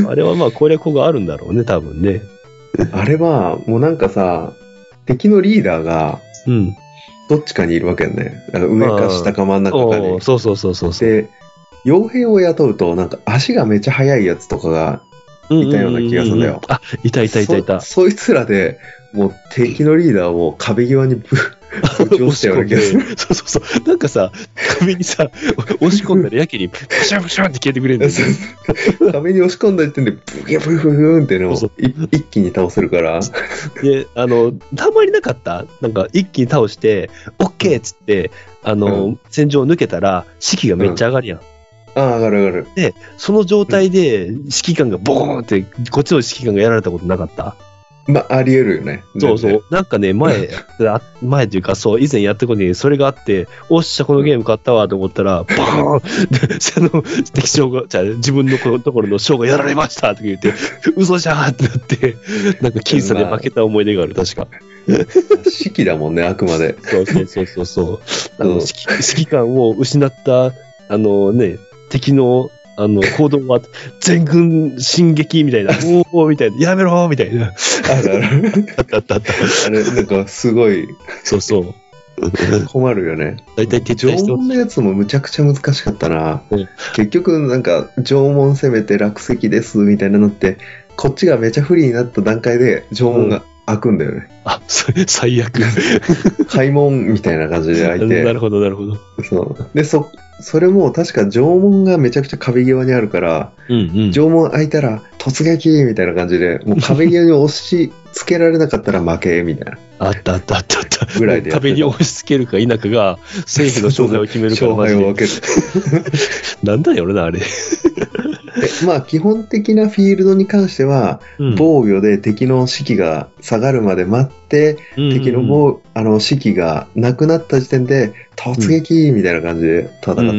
あれはまあ攻略法があるんだろうね、多分ね。 あれは、もうなんかさ、敵のリーダーが、うん。どっちかにいるわけよね。なんか上か下か真ん中かに。 そうそうそうそう。 で、傭兵を雇うと、なんか足がめっちゃ速いやつとかがいたような気がするんだよ。うんうんうん、 あ、いたいたいたいた。 そ、そいつらで、もう敵のリーダーを壁際にぶぶち落ちたような気がする。 そうそうそう。なんかさ、壁にさ、押し込んだらやけに、プシャプシャって消えてくれるんですよ。 壁に押し込んだ時点で、ブギャブフフンってのを一気に倒せるから。 で、あの、たまになかったなんか一気に倒して、オッケーっつって、あの、うん、戦場を抜けたら、士気がめっちゃ上がるやん。 うん、ああ、上がる上がる。 で、その状態で、指揮官がボーンって、こっちの指揮官がやられたことなかった？ まあ、あり得るよね。 そうそう。なんかね、前、前というか、そう、以前やったことにそれがあって、おっしゃ、このゲーム買ったわと思ったら、バーンで、その、敵将が、じゃあ自分のところの将がやられましたとか言って、嘘じゃーってなって、なんか僅差で負けた思い出がある、確か。 指揮だもんね、あくまで。 そうそうそうそうそう。あの、指揮、指揮官を失った、あのね、敵の、あの、行動は、全軍進撃みたいな、おーみたいな、やめろーみたいな。 あるある。 あったあったあった。 あれ、なんか、すごい。 そうそう。 困るよね。 大体撤退して縄文のやつもむちゃくちゃ難しかったな。うん、結局、なんか、縄文攻めて落石です、みたいなのって、こっちがめちゃ不利になった段階で、縄文が開くんだよね。うん、 あ、それ、最悪。 開門みたいな感じで開いて。 なるほど、なるほど。 そう。で、そ、それも確か縄文がめちゃくちゃ壁際にあるから、うんうん、縄文開いたら突撃みたいな感じで、もう壁際に押し付けられなかったら負けみたいな。 あったあったあったあった。 ぐらいで壁に押し付けるか否かが政府の勝敗を決めるから勝敗を分ける。 なんだよな、あれ。 まあ基本的なフィールドに関しては、うん、防御で敵の士気が下がるまで待って、うんうん、敵の防あの士気がなくなった時点で突撃みたいな感じで戦ってたね。うん、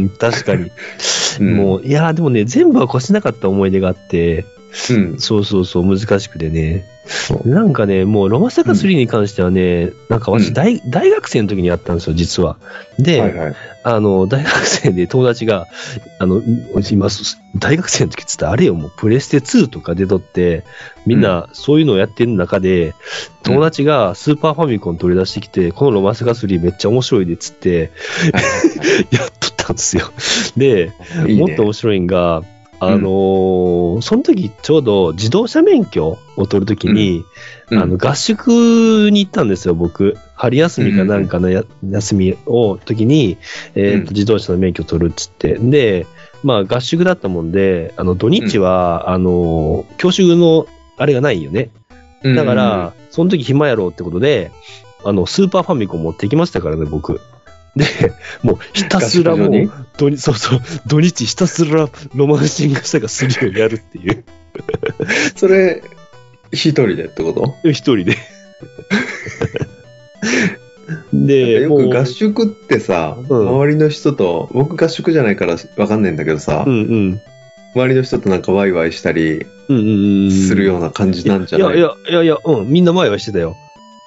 うん確かに。うん、もういやでもね全部は越しなかった思い出があって、うん、そうそうそう難しくてね。なんかね、もうロマサガスリーに関してはね、うん、なんか私大、うん、大学生の時にやったんですよ、実は。で、はいはい、あの、大学生で友達が、あの、今、大学生の時って言ったらあれよ、もうプレステツーとか出とって、みんなそういうのをやってる中で、うん、友達がスーパーファミコン取り出してきて、このロマサガスリーめっちゃ面白いでっつって、やっとったんですよ。で、いいね、もっと面白いんが、あのーうん、その時ちょうど自動車免許を取るときに、うん、あの合宿に行ったんですよ、僕。春休みかなんかのや、うん、休みを時に、えーと、自動車の免許取るっつって。で、まあ合宿だったもんで、あの土日は、うん、あのー、教習のあれがないよね。だから、その時暇やろうってことで、あの、スーパーファミコン持ってきましたからね、僕。で、もうひたすらもう、土日、そうそう、土日ひたすらロマンシングサガスリーをやるっていう。 それ、一人でってこと？ 一人で。で、 よく合宿ってさ、うん、周りの人と、僕合宿じゃないからわかんないんだけどさ、うんうん、周りの人となんかワイワイしたりするような感じなんじゃない？ いやいやいやいや、うん、みんなワイワイしてたよ。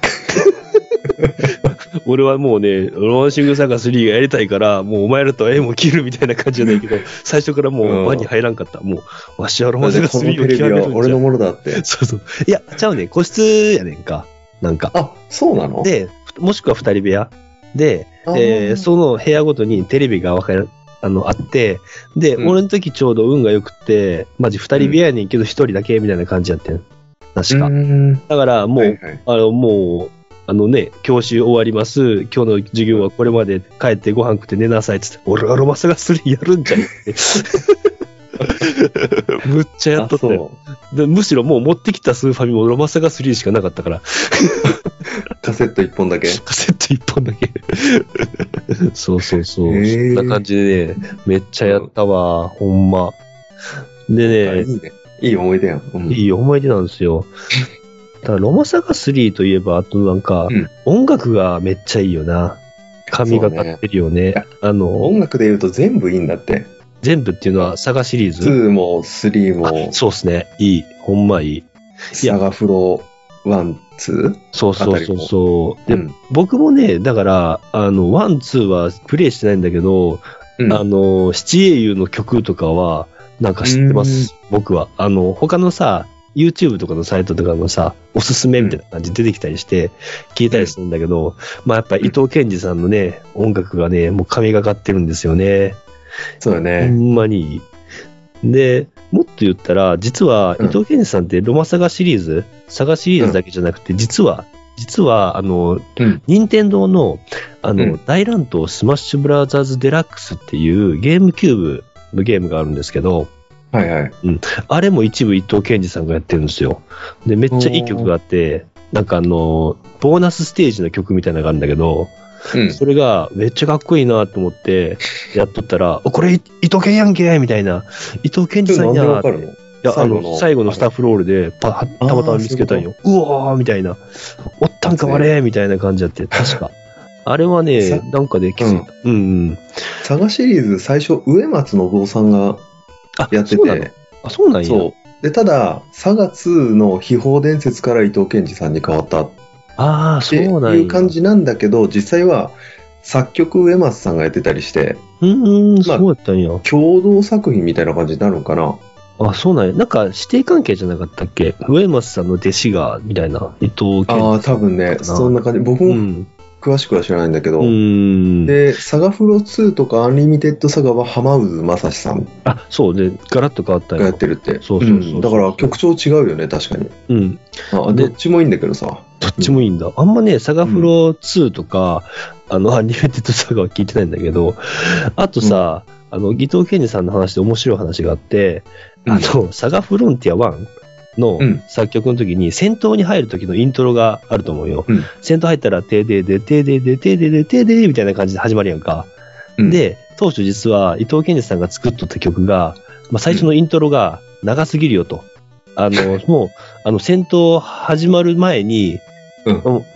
俺はもうね、ロマンシングサガスリーがやりたいから、もうお前らとは縁も切るみたいな感じじゃないけど、最初からもう輪に入らんかった。もう、わしはロマンシングサガスリーを極めるんじゃ。 俺のものだって。 そうそう。いや、ちゃうね、個室やねんか。なんか。 あ、そうなの？ で、もしくは二人部屋。で、えー、その部屋ごとにテレビが分かる。あの、あって、で、うん、俺の時ちょうど運が良くって、マジ二人部屋やねんけど一人だけみたいな感じやってん。確か。だからもう、はいはい、あの、もう、 あのね、教習終わります。今日の授業はこれまで帰ってご飯食って寝なさいっつって、俺はロマサガスリーやるんじゃんって。むっちゃやっとったよ。でむしろもう持ってきたスーファミもロマサガスリーしかなかったから。 カセットいっぽんだけカセットいっぽんだけ。そうそうそう。そんな感じでね、めっちゃやったわ、うん、ほんま。でね、 いいね。いい思い出やん。 うん、いい思い出なんですよ。だからロマサガスリーといえば、あとなんか、うん、音楽がめっちゃいいよな。神がかってるよね。ねあの音楽で言うと全部いいんだって。 全部っていうのはサガシリーズツーもスリーも。 そうっすね。いい。ほんまいい。 サガフロワン、ツー? そうそうそうそう。で、うん、僕もね、だから、あの、ワン、ツーはプレイしてないんだけど、うん、あの、七英雄の曲とかは、なんか知ってます。僕は。あの、他のさ、YouTube とかのサイトとかのさ、おすすめみたいな感じで出てきたりして、聞いたりするんだけど、うん、まあやっぱ伊藤健二さんのね、音楽がね、もう神がかってるんですよね。 そうだね。 ほんまに。で、もっと言ったら、実は伊藤健二さんってロマサガシリーズ、うん、サガシリーズだけじゃなくて、実は、実は、あの、うん、任天堂の、あの、うん、大乱闘スマッシュブラザーズデラックスっていうゲームキューブのゲームがあるんですけど、 はいはい。 うん。あれも一部伊藤健二さんがやってるんですよ。で、めっちゃいい曲があって、なんかあの、ボーナスステージの曲みたいなのがあるんだけど、うん、それがめっちゃかっこいいなと思ってやっとったら、これ伊藤健やんけみたいな。伊藤健二さんやーって。いや、あの、最後のスタッフロールでパたまたま見つけたんよ。うわーみたいな。おったんかわれーみたいな感じだって、確か。あれはね、なんかで気づいた。うん、うんうん。 サガシリーズ最初、植松信夫さんがやってて。 あ、そうなんや。そう。 で、ただ、サガツーの秘宝伝説から伊藤健二さんに変わった。 ああ、そうなんや。 っていう感じなんだけど、実際は作曲植松さんがやってたりして。 うーん、そうやったんや。 共同作品みたいな感じになるのかな。 あ、そうなんや。なんか指定関係じゃなかったっけ？植松さんの弟子が、みたいな。伊藤健二さん。 ああ、多分ね、そんな感じ。僕も、うん詳しくは知らないんだけど、 うんで、サガフロツーとかアンリミテッドサガは浜渦正史さん。 あ、そうで、ガラッと変わったよ。 がやってるって。 そうそうそうそう、 うん。だから曲調違うよね、確かに。 うん。 あ、どっちもいいんだけどさ。 どっちもいいんだ。あんまね、サガフロツーとか、うん、あの、アンリミテッドサガは聞いてないんだけど、あとさ、うん、あの、伊藤健二さんの話で面白い話があって、うん、あの、サガフロンティアワンの作曲の時に戦闘に入る時のイントロがあると思うよ。うん、戦闘入ったら、てででてででてででてでみたいな感じで始まるやんか。うん、で、当初実は伊藤健二さんが作っとった曲が、まあ、最初のイントロが長すぎるよと。あの、もう、あの、戦闘始まる前に、うん、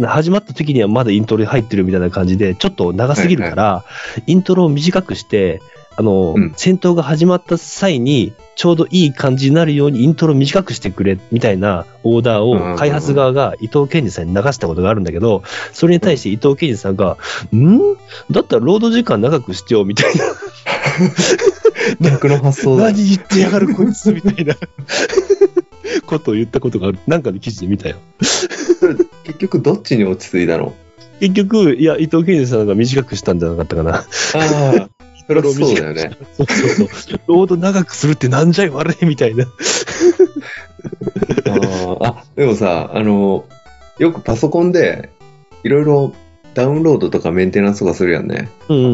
始まった時にはまだイントロ入ってるみたいな感じで、ちょっと長すぎるから、はいはい、イントロを短くして、あの、うん、戦闘が始まった際に、ちょうどいい感じになるようにイントロ短くしてくれ、みたいなオーダーを開発側が伊藤健二さんに流したことがあるんだけど、それに対して伊藤健二さんが、んだったらロード時間長くしてよ、みたいな。 逆の発想だ。 何言ってやがるこいつ、みたいなことを言ったことがある。なんかの記事で見たよ。 結局どっちに落ち着いたの？ 結局、いや、伊藤健二さんが短くしたんじゃなかったかな。 ああ。それはそうだよね。 そうそうそう。ロード長くするってなんじゃい悪いみたいな。 ああ、でもさ、あの、よくパソコンでいろいろダウンロードとかメンテナンスとかするやんね。 うんうんうん。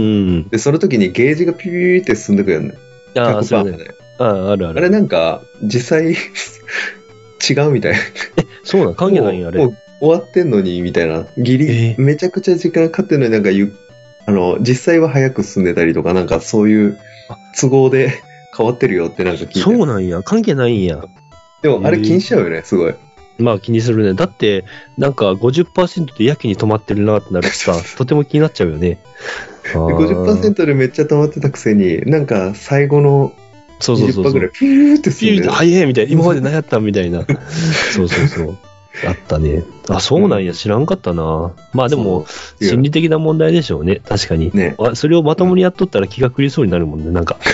で、その時にゲージがピピピって進んでくやんね。 ああ、そうね。ああ、あるある。 あれなんか、実際違うみたいな。 え、そうなの？関係ないんや、あれ。 もう終わってんのに、みたいな。ギリ、えー、めちゃくちゃ時間かかってんのになんかゆあの、実際は早く進んでたりとか、なんかそういう都合で変わってるよってなんか聞いて。 そうなんや。関係ないんや。 でもあれ気にしちゃうよね、すごい。 まあ気にするね。だって、なんか ごじゅっパーセント でやけに止まってるなってなるとさ、とても気になっちゃうよね。 ごじゅっパーセント でめっちゃ止まってたくせに、なんか最後のそうそうそうそう。 にじゅっパーセントぐらいピューって進んでる。 ピューって早いみたいな。今まで何やったんみたいな。そうそうそう。あったね。あ、そうなんや、知らんかったな。まあでも、心理的な問題でしょうね。確かに。ね。それをまともにやっとったら気が狂いそうになるもんね、なんか。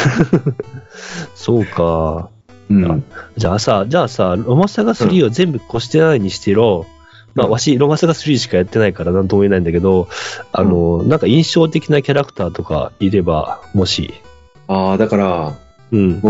そうか。うん。じゃあさ、じゃあさ、ロマサガスリーを全部越してないにしてろ、うん、まあ、わし、ロマサガスリーしかやってないからなんとも言えないんだけど、あの、うん、なんか印象的なキャラクターとかいれば、もし。 ああ、だから、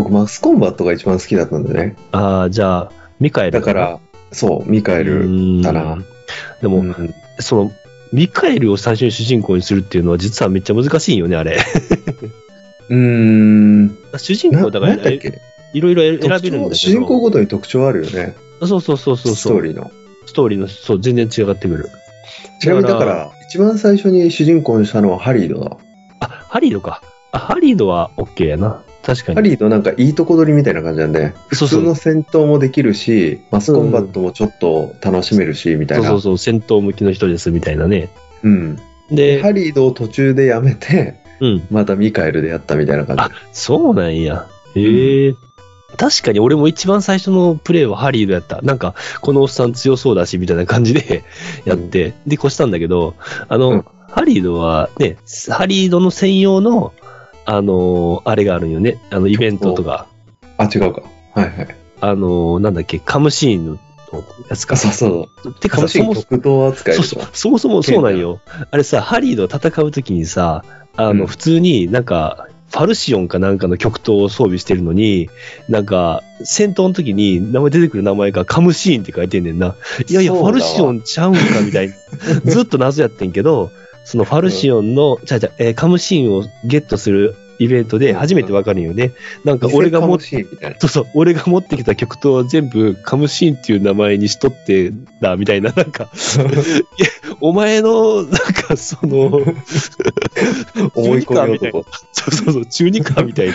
うん。 僕、マスコンバットが一番好きだったんだよね。 ああ、じゃあ、ミカエル。 だから、 そう、ミカエルだな。 でも、うん、その、ミカエルを最初に主人公にするっていうのは実はめっちゃ難しいよね、あれ。 うーん。 主人公だから、ね、いろいろ選べるんだけど。 主人公ごとに特徴あるよね。 そうそうそうそう。 ストーリーの。 ストーリーの、そう、全然違ってくる。 ちなみにだから、一番最初に主人公にしたのはハリードだ。 あ、ハリードか。あ、ハリードは OK やな。確かに。 ハリードなんかいいとこ取りみたいな感じなんで、普通の戦闘もできるし、マスコンバットもちょっと楽しめるし、みたいな。 そうそうそう、戦闘向きの人ですみたいなね。 うん。で、ハリードを途中でやめて、うん、またミカエルでやったみたいな感じ。 あ、そうなんや。へえ。うん、確かに俺も一番最初のプレイはハリードやった。なんか、このおっさん強そうだし、みたいな感じでやって、うん、で、越したんだけど、あの、うん、ハリードはね、ハリードの専用の、あのー、あれがあるんよね。あの、イベントとか。 あ、違うか。はいはい。 あのー、なんだっけ、カムシーンのやつか。 そうそう。 てかさ、 そもそも、そうそう、そもそもそうなんよ。あれさ、ハリード戦うときにさ、あの、うん、普通になんか、ファルシオンかなんかの極東を装備してるのに、なんか、戦闘の時に名前出てくる名前がカムシーンって書いてんねんな。いやいや、ファルシオンちゃうんかみたいな。ずっと謎やってんけど、そのファルシオンの、ちゃうちゃう、えー、カムシーンをゲットするイベントで初めてわかるよね。なんか俺が持って、そうそう、俺が持ってきた曲と全部カムシーンっていう名前にしとってだ、みたいな、なんか、いや、お前の、なんかその、 思い込み男。 そうそうそう、中二かみたいな。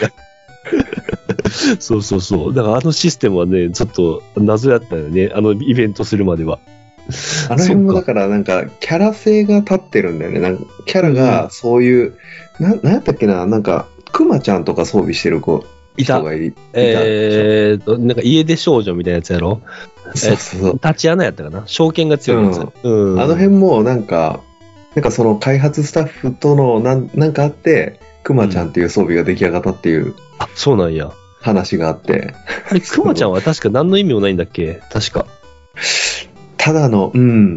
そうそうそう。だからあのシステムはね、ちょっと謎やったよね。あのイベントするまでは。 あの辺もだからなんかキャラ性が立ってるんだよね。なんかキャラがそういう、うん、な、なんやったっけな、なんかクマちゃんとか装備してる子人がいた。 えーと、なんか家出少女みたいなやつやろ。 そうそうそう。 立ち穴やったかな。証券が強いやつ。 うんうん、あの辺もなんか、なんかその開発スタッフとのなんなんかあって、クマちゃんっていう装備が出来上がったっていう、うん、 あ、そうなんや。 話があって。 あれ、クマちゃんは確か何の意味もないんだっけ？確か。 ただの、うん、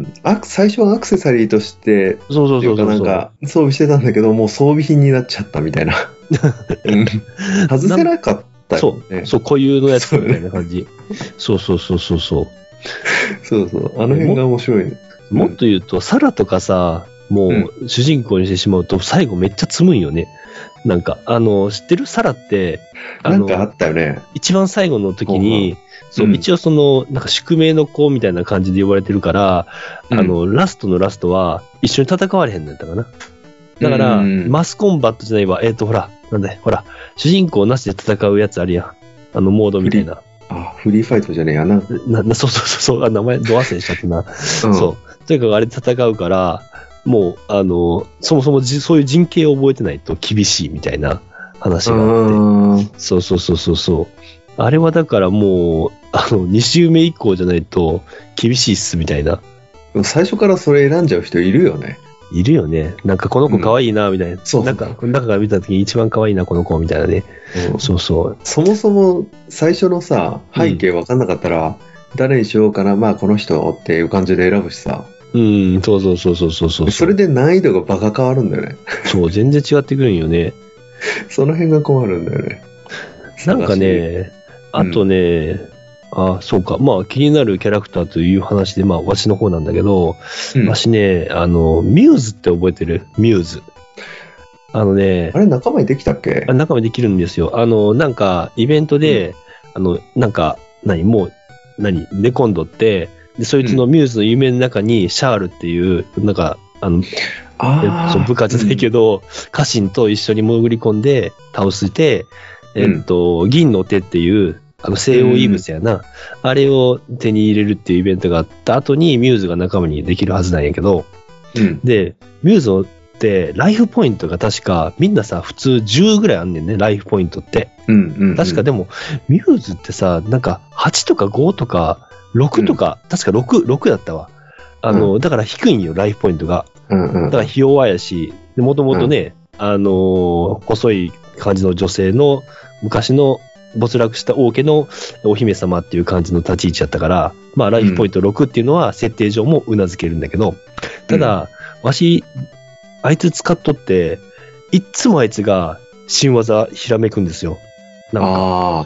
最初はアクセサリーとして、 そうそうそうそう。 なんか装備してたんだけど、もう装備品になっちゃったみたいな。うん、外せなかったよね。 そう、そう、固有のやつみたいな感じ。そうそうそうそうそう。 そうそう、あの辺が面白い。 も, もっと言うと、サラとかさ、もう主人公にしてしまうと、最後めっちゃ積むんよね。なんか、あの、知ってるサラって、 あの、なんかあったよね。 一番最後の時に、そう、うん、一応その、なんか宿命の子みたいな感じで呼ばれてるから、うん、あの、ラストのラストは一緒に戦われへんのやったかな。だから、うん、マスコンバットじゃないわ、えっ、ー、と、ほら、なんだよ、ほら、主人公なしで戦うやつあるやん。あの、モードみたいな。 あ、フリーファイトじゃねえやな。 な、な、そうそうそう、あ、名前、ド忘れしちゃったな。うん、そう。とにかくあれで戦うから、もう、あの、そもそもじそういう人形を覚えてないと厳しいみたいな話があって。そうそうそうそうそう。あれはだからもう、あの、に周目以降じゃないと厳しいっすみたいな。 最初からそれ選んじゃう人いるよね。 いるよね。なんかこの子可愛いな、みたいな。うん、 そう。 なんか、中から見た時に一番可愛いな、この子、みたいなね。うん、そうそう。 そもそも最初のさ、背景分かんなかったら、うん、誰にしようかな、まあこの人っていう感じで選ぶしさ。 うん、そうそうそうそうそうそう。 それで難易度がバカ変わるんだよね。 そう、全然違ってくるんよね。 その辺が困るんだよね。 なんかね、あとね、うん、あ、そうか。まあ気になるキャラクターという話で、まあわしの方なんだけど、うん、わしね、あの、ミューズって覚えてる？ミューズ。あのね、 あれ仲間にできたっけ？ あ、仲間にできるんですよ。あの、なんかイベントで、うん、あの、なんか、何、もう、何、寝込んどって、で、そいつのミューズの夢の中にシャールっていう、なんか、あの、あそう部下じゃないけど、うん、家臣と一緒に潜り込んで倒して、えっと、うん、銀の手っていう、あの、西洋異物やな、うん。あれを手に入れるっていうイベントがあった後にミューズが仲間にできるはずなんやけど、うん、で、ミューズってライフポイントが確かみんなさ、普通じゅうぐらいあんねんね、ライフポイントって。うんうんうん、確かでも、ミューズってさ、なんかはちとかごとかろくとか、うん、確かろく、ろくだったわ。あの、うん、だから低いんよ、ライフポイントが。うんうん、だからひ弱やし、もともとね、うん、あのー、細い感じの女性の昔の没落した王家のお姫様っていう感じの立ち位置だったから、まあライフポイントろくっていうのは設定上もうなずけるんだけど、ただ、うん、わし、あいつ使っとって、いっつもあいつが新技ひらめくんですよ。なんか。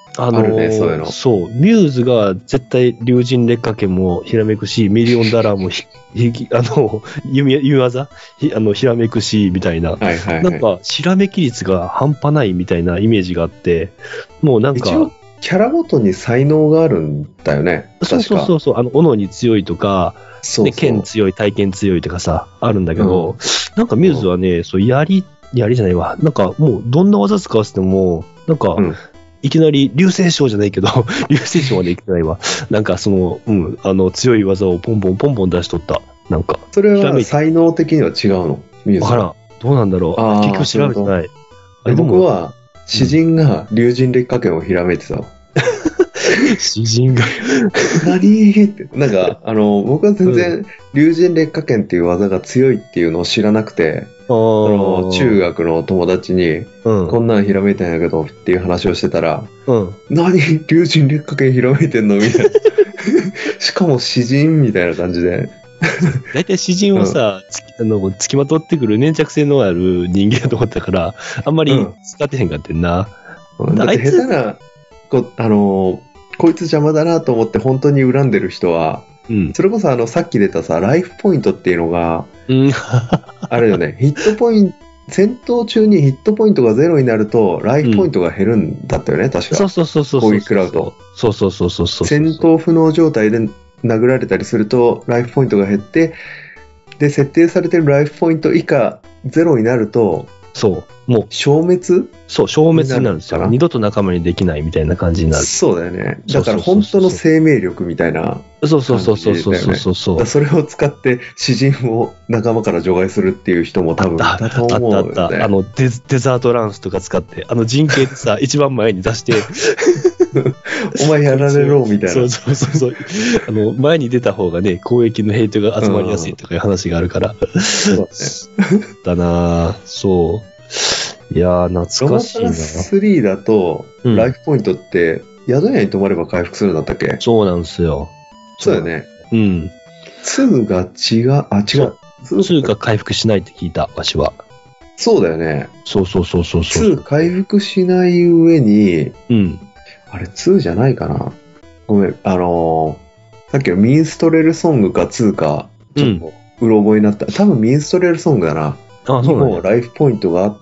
あのー、 あるねそういうのそう、ミューズが絶対竜神劣化剣もひらめくし、ミリオンダラーもひ、ひあの、弓、弓技ひあの、ひらめくし、みたいな。 はいはいはい。 なんか、ひらめき率が半端ないみたいなイメージがあって、もうなんか、 一応キャラごとに才能があるんだよね。 そうそうそうそう、あの、斧に強いとか、 そうそうで、剣強い、体剣強いとかさ、あるんだけど、うん、なんかミューズはね、そう、槍、槍じゃないわ。なんかもう、どんな技使わせても、なんか、うん、いきなり、流星賞じゃないけど、流星賞までいけないわ。なんかその、うん、あの、強い技をポンポンポンポン出しとった。なんか。 それは才能的には違うの？ミューズは。 わからん。どうなんだろう。結局調べてない。 あれ僕は、詩人が竜神劣化剣をひらめいてたわ。 詩人が何って。なんか、あの、僕は全然、竜神劣化剣っていう技が強いっていうのを知らなくて、あの中学の友達に、うん、こんなんひらめいたんやけどっていう話をしてたら、うん、何竜神劣化剣ひらめいてんのみたいな。しかも詩人みたいな感じで。 大体詩人はさ、うん、あの、付きまとってくる粘着性のある人間だと思ったから、あんまり使ってへんかってんな。 うん、だって下手な、こあの、こいつ邪魔だなと思って本当に恨んでる人は、うん、それこそあのさっき出たさライフポイントっていうのが、うん、あれよね、ヒットポイント戦闘中にヒットポイントがゼロになるとライフポイントが減るんだったよね、うん、確か。 そうそうそうそう攻撃食らうと。 そうそうそうそうそう。 戦闘不能状態で殴られたりするとライフポイントが減って、で設定されてるライフポイント以下ゼロになると、 そうもう消滅そう消滅になるんですよ。二度と仲間にできないみたいな感じになる。 そうだよね。だから本当の生命力みたいな、 そうそうそうそうそうそうそう。 それを使って詩人を仲間から除外するっていう人も多分いたと思うよね。 あったあった。あの デ, デザートランスとか使ってあの陣形でさ一番前に出してお前やられろみたいな。 そうそうそうそう。あの前に出た方がね攻撃のヘイトが集まりやすいとかいう話があるから。そうだね。だなそう。いやー、懐かしいな。 スリーだと、うん、ライフポイントって、宿屋に泊まれば回復するんだったっけ？ そうなんですよ。 そうだよね。 うん。 にが違う、あ、違う。 にが回復しないって聞いた、わしは。 そうだよね。 そうそうそうそうそう。 に回復しない上に、 うん。 あれ、にじゃないかな。ごめん、あのー、さっきのミンストレルソングかにか、ちょっと、うろ覚えになった。うん、多分ミンストレルソングだな。 あ、そうなんだ。 ライフポイントがあって、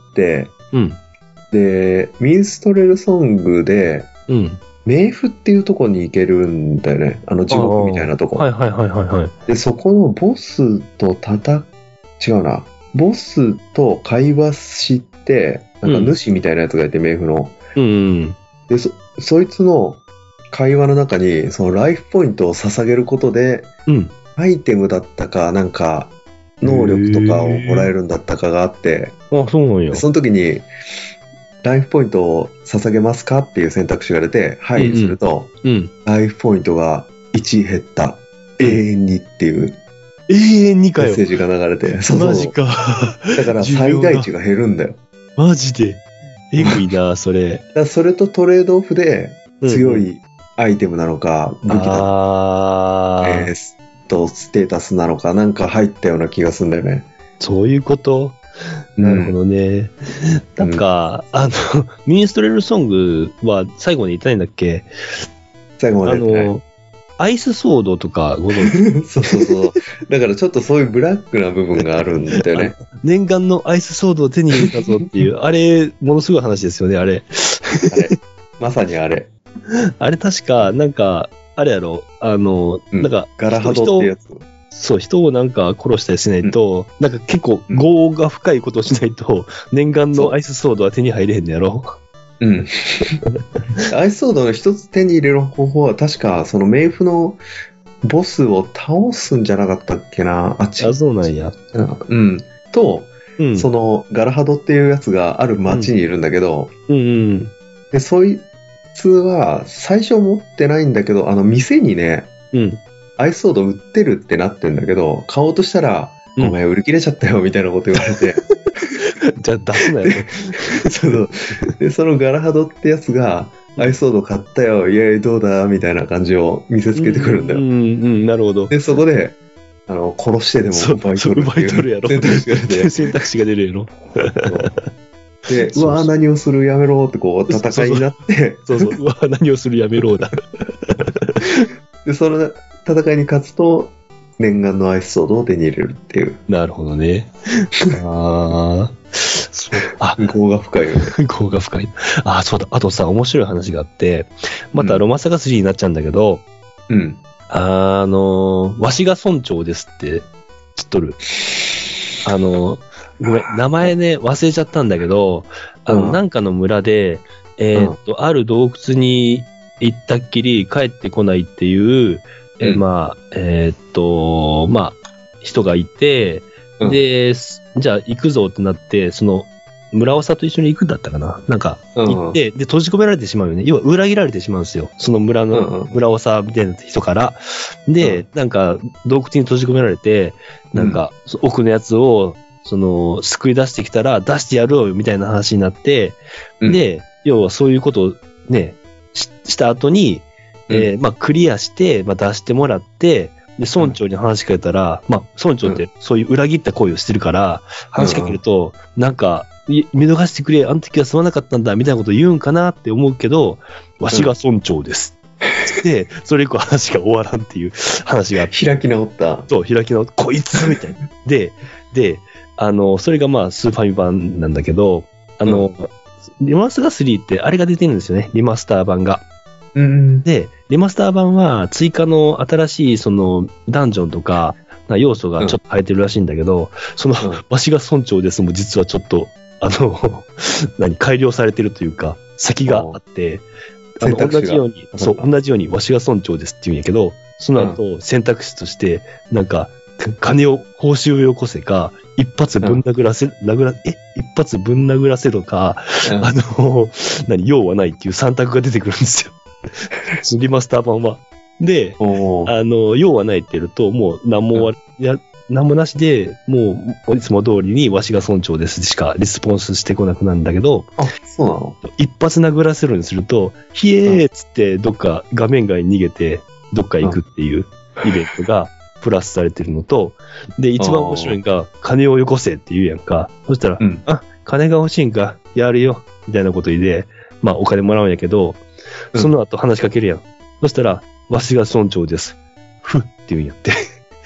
うん、 でミンストレルソングで、 うん、 冥府っていうとこに行けるんだよね。あの地獄みたいなとこ。 はいはいはいはいはい。 でそこのボスと戦違うなボスと会話して、なんか主みたいなやつがいて、冥府の、 うん、 で そ, そいつの会話の中にそのライフポイントを捧げることで、 うん、 アイテムだったかなんか能力とかをもらえるんだったかがあって、 あ、そうなんや。 その時にライフポイントを捧げますかっていう選択肢が出て、はい、うんうん、すると、 うん、 ライフポイントがいち減った、永遠にっていう永遠にかよメッセージが流れて、そうそうマジか。 だから最大値が減るんだよ。 マジでえぐいなそれ。 だそれとトレードオフで強いアイテムなのか、うんうん、武器だあー、 えーとステータスなのかなんか入ったような気がするんだよね。 そういうこと、なるほどね。うん、なんか、あのミンストレルソングは最後に言ったんだっけ？ 最後まで言ってない。 あのアイスソードとかご存知？ そうそうそう。だからちょっとそういうブラックな部分があるんだよね。 念願のアイスソードを手に入れたぞっていうあれものすごい話ですよね、あれ。 あれまさにあれ。 あれ確かなんかあれやろ、あの、うん、なんか、 ガラハドってやつ。 そう、人をなんか殺したりしないと、うん、なんか結構、業が深いことをしないと、念願のアイスソードは手に入れへんのやろ。 うん。アイスソードの一つ手に入れる方法は、確か、その冥府のボスを倒すんじゃなかったっけな。あっち。 あ、そうなんや。 うん。と、うん、その、ガラハドっていうやつがある町にいるんだけど、 うん、うんうん。 で、そういう、普通は最初持ってないんだけど、あの店にね、 うん、 アイスソード売ってるってなってんだけど、買おうとしたら、うん、ごめん売り切れちゃったよみたいなこと言われてじゃあ出すなよそうそうでそのガラハドってやつがアイスソード買ったよイエーイどうだみたいな感じを見せつけてくるんだよ。 うんうん、うん、なるほど。 でそこであの殺してでも奪い取るっていう選択肢が出るやろ選択肢が出るやろで、 そうそううわー何をするやめろってこう戦いになって、 そうそう、うわ、何をするやめろだ。 で、その戦いに勝つと、念願のアイスソードを手に入れるっていう。 なるほどね。ああ、そう、あ、 業が深いよね。 業が深い。あ、そうだ。あとさ、面白い話があって、またロマサガスリーになっちゃうんだけど、 うん。 あの、わしが村長ですって知っとる。あの、ごめん、名前ね、忘れちゃったんだけど、あの、 うんなんかの村で、えーっと、ある洞窟に行ったっきり帰ってこないっていう、えーうんまあ、えーっと、まあ、人がいて、 うんで、すじゃあ行くぞってなって、その、村長と一緒に行くんだったかななんか、 うん行って、で、閉じ込められてしまうよね。要は裏切られてしまうんですよ。その村うんの、 うん村長みたいな人から。で、なんか、洞窟に閉じ込められて、なんか、そ奥のやつを、その、救い出してきたら出してやろうよみたいな話になって、 うんで、要はそういうことをね、しした後に、えーまあ、クリアして、まあ、出してもらって、で、村長に話しかけたら、まあ、村長ってそういう裏切った行為をしてるから、話しかけると、なんか、い見逃してくれ、あの時はすまなかったんだ、みたいなこと言うんかなって思うけど、わしが村長です。で、それ以降話が終わらんっていう話があって、 開き直った。 そう、開き直って、こいつみたいな。で、で、あの、それがまあ、スーファミ版なんだけど、あの、リマスタースリーってあれが出てるんですよね、リマスター版が。 うん。 で、リマスター版は追加の新しいそのダンジョンとか、な要素がちょっと入ってるらしいんだけど、その、 うんわしが村長ですも実はちょっと、あの、何、改良されてるというか、先があって、あの選択肢が同じように、そう、同じようにわしが村長ですって言うんやけど、その後、選択肢として、なんか、金を、報酬をよこせか、一発ぶん殴らせ、殴ら、え一発ぶん殴らせろか、 うんあの、何、用はないっていう三択が出てくるんですよ。リマスター版は。で、 おーあの、用はないって言うと、もう何もわ、いや、何もなしで、もう、いつも通りにわしが村長ですしかリスポンスしてこなくなるんだけど、 あ、そうなの？ 一発殴らせるようにすると、ひえーっつってどっか画面外に逃げて、どっか行くっていうイベントがプラスされてるのと、で、一番面白いのが、金をよこせって言うやんか。そしたら、 うん。 あ、金が欲しいんか、やるよ、みたいなこと言で、まあお金もらうんやけど、 うんその後話しかけるやん。そしたら、わしが村長です。ふっって言うんやって。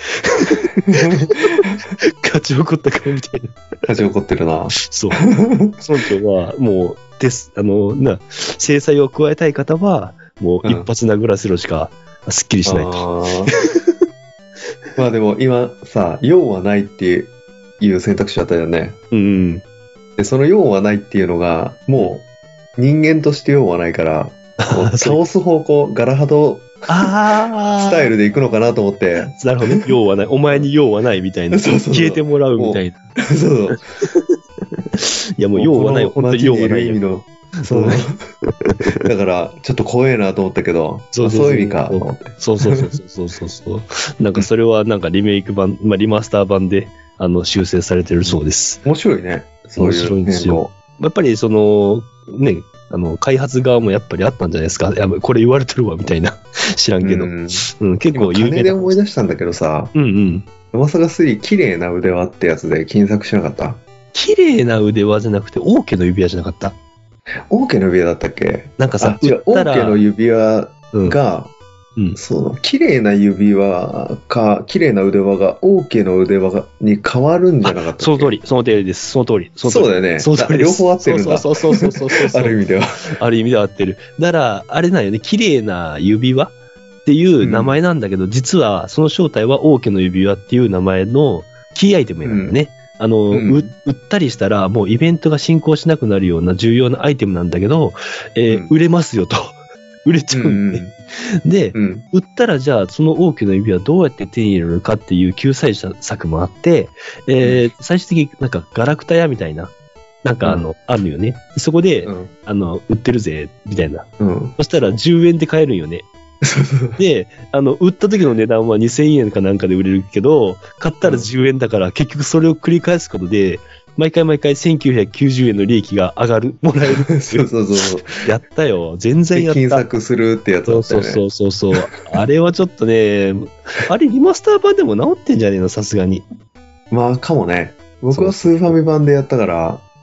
勝ち怒ったかみたいな。 勝ち怒ってるな。 そう。村長は、もう、です。あの、な、制裁を加えたい方は、もう一発殴らせろしか、すっきりしないと。 あーまあでも今さ、用はないっていう選択肢あったよね。 うんうん。 で、その用はないっていうのが、もう人間として用はないから、こうそう倒す方向、ガラハドああ。 スタイルで行くのかなと思って。 なるほどね。用はない。お前に用はないみたいな。 そうそうそう消えてもらうみたいな。 そうそう。 いやもう用はない。 この本当に用はないよ。 街にいる意味の。そう。だから、ちょっと怖えなと思ったけど、 そうそうそうまあそういう意味かと思って。 そうそうそうそうそうそう。なんかそれはなんかリメイク版、まあリマスター版で、あの、修正されてるそうです。 面白いね。そういう面白いんですよ。やっぱりその、ね、あの、開発側もやっぱりあったんじゃないですか。いやこれ言われてるわ、みたいな。知らんけど。 ううんん、結構有名な。 今金で思い出したんだけどさ、 うんうん。 ロマサガスリー綺麗な腕輪ってやつで検索しなかった？ 綺麗な腕輪じゃなくて、王家の指輪じゃなかった。 王家の指輪だったっけ？ なんかさ、 あ、違う、王売ったら家の指輪うんが、 うん。 その、綺麗な指輪か、綺麗な腕輪が王家の腕輪に変わるんじゃなかったっけ？ その通り、その通りです。その通り。その通りそうだよね。 その通りです。 両方合ってるんだ。 そうそうそうそうそうそう。 ある意味では。 ある意味では合ってる。だから、あれなんよね、綺麗な指輪っていう名前なんだけど、実はその正体は王家の指輪っていう名前のキーアイテムなんだね。あの、 うんう売ったりしたらもうイベントが進行しなくなるような重要なアイテムなんだけど、えーうん売れますよと。売れちゃうんで。で、 うん。 売ったらじゃあその王家の指輪どうやって手に入れるのかっていう救済策もあって、えー最終的になんかガラクタ屋みたいな、なんかあの、あるよね。そこで、 うん。 あの、売ってるぜ、みたいな。 うん。 そしたらじゅうえんで買えるんよね。で、あの、売った時の値段はにせんえんかなんかで売れるけど、買ったらじゅうえんだから結局それを繰り返すことで、毎回毎回せんきゅうひゃくきゅうじゅうえんの利益が上がる、もらえる。 そうそうそう。 やったよ。全然やった。 金策するってやつだそうったよね。 そうそうそうそう。あれはちょっとね、あれリマスター版でも直ってんじゃねえの、さすがに。 まあ、かもね。僕はスーファミ版でやったから、あ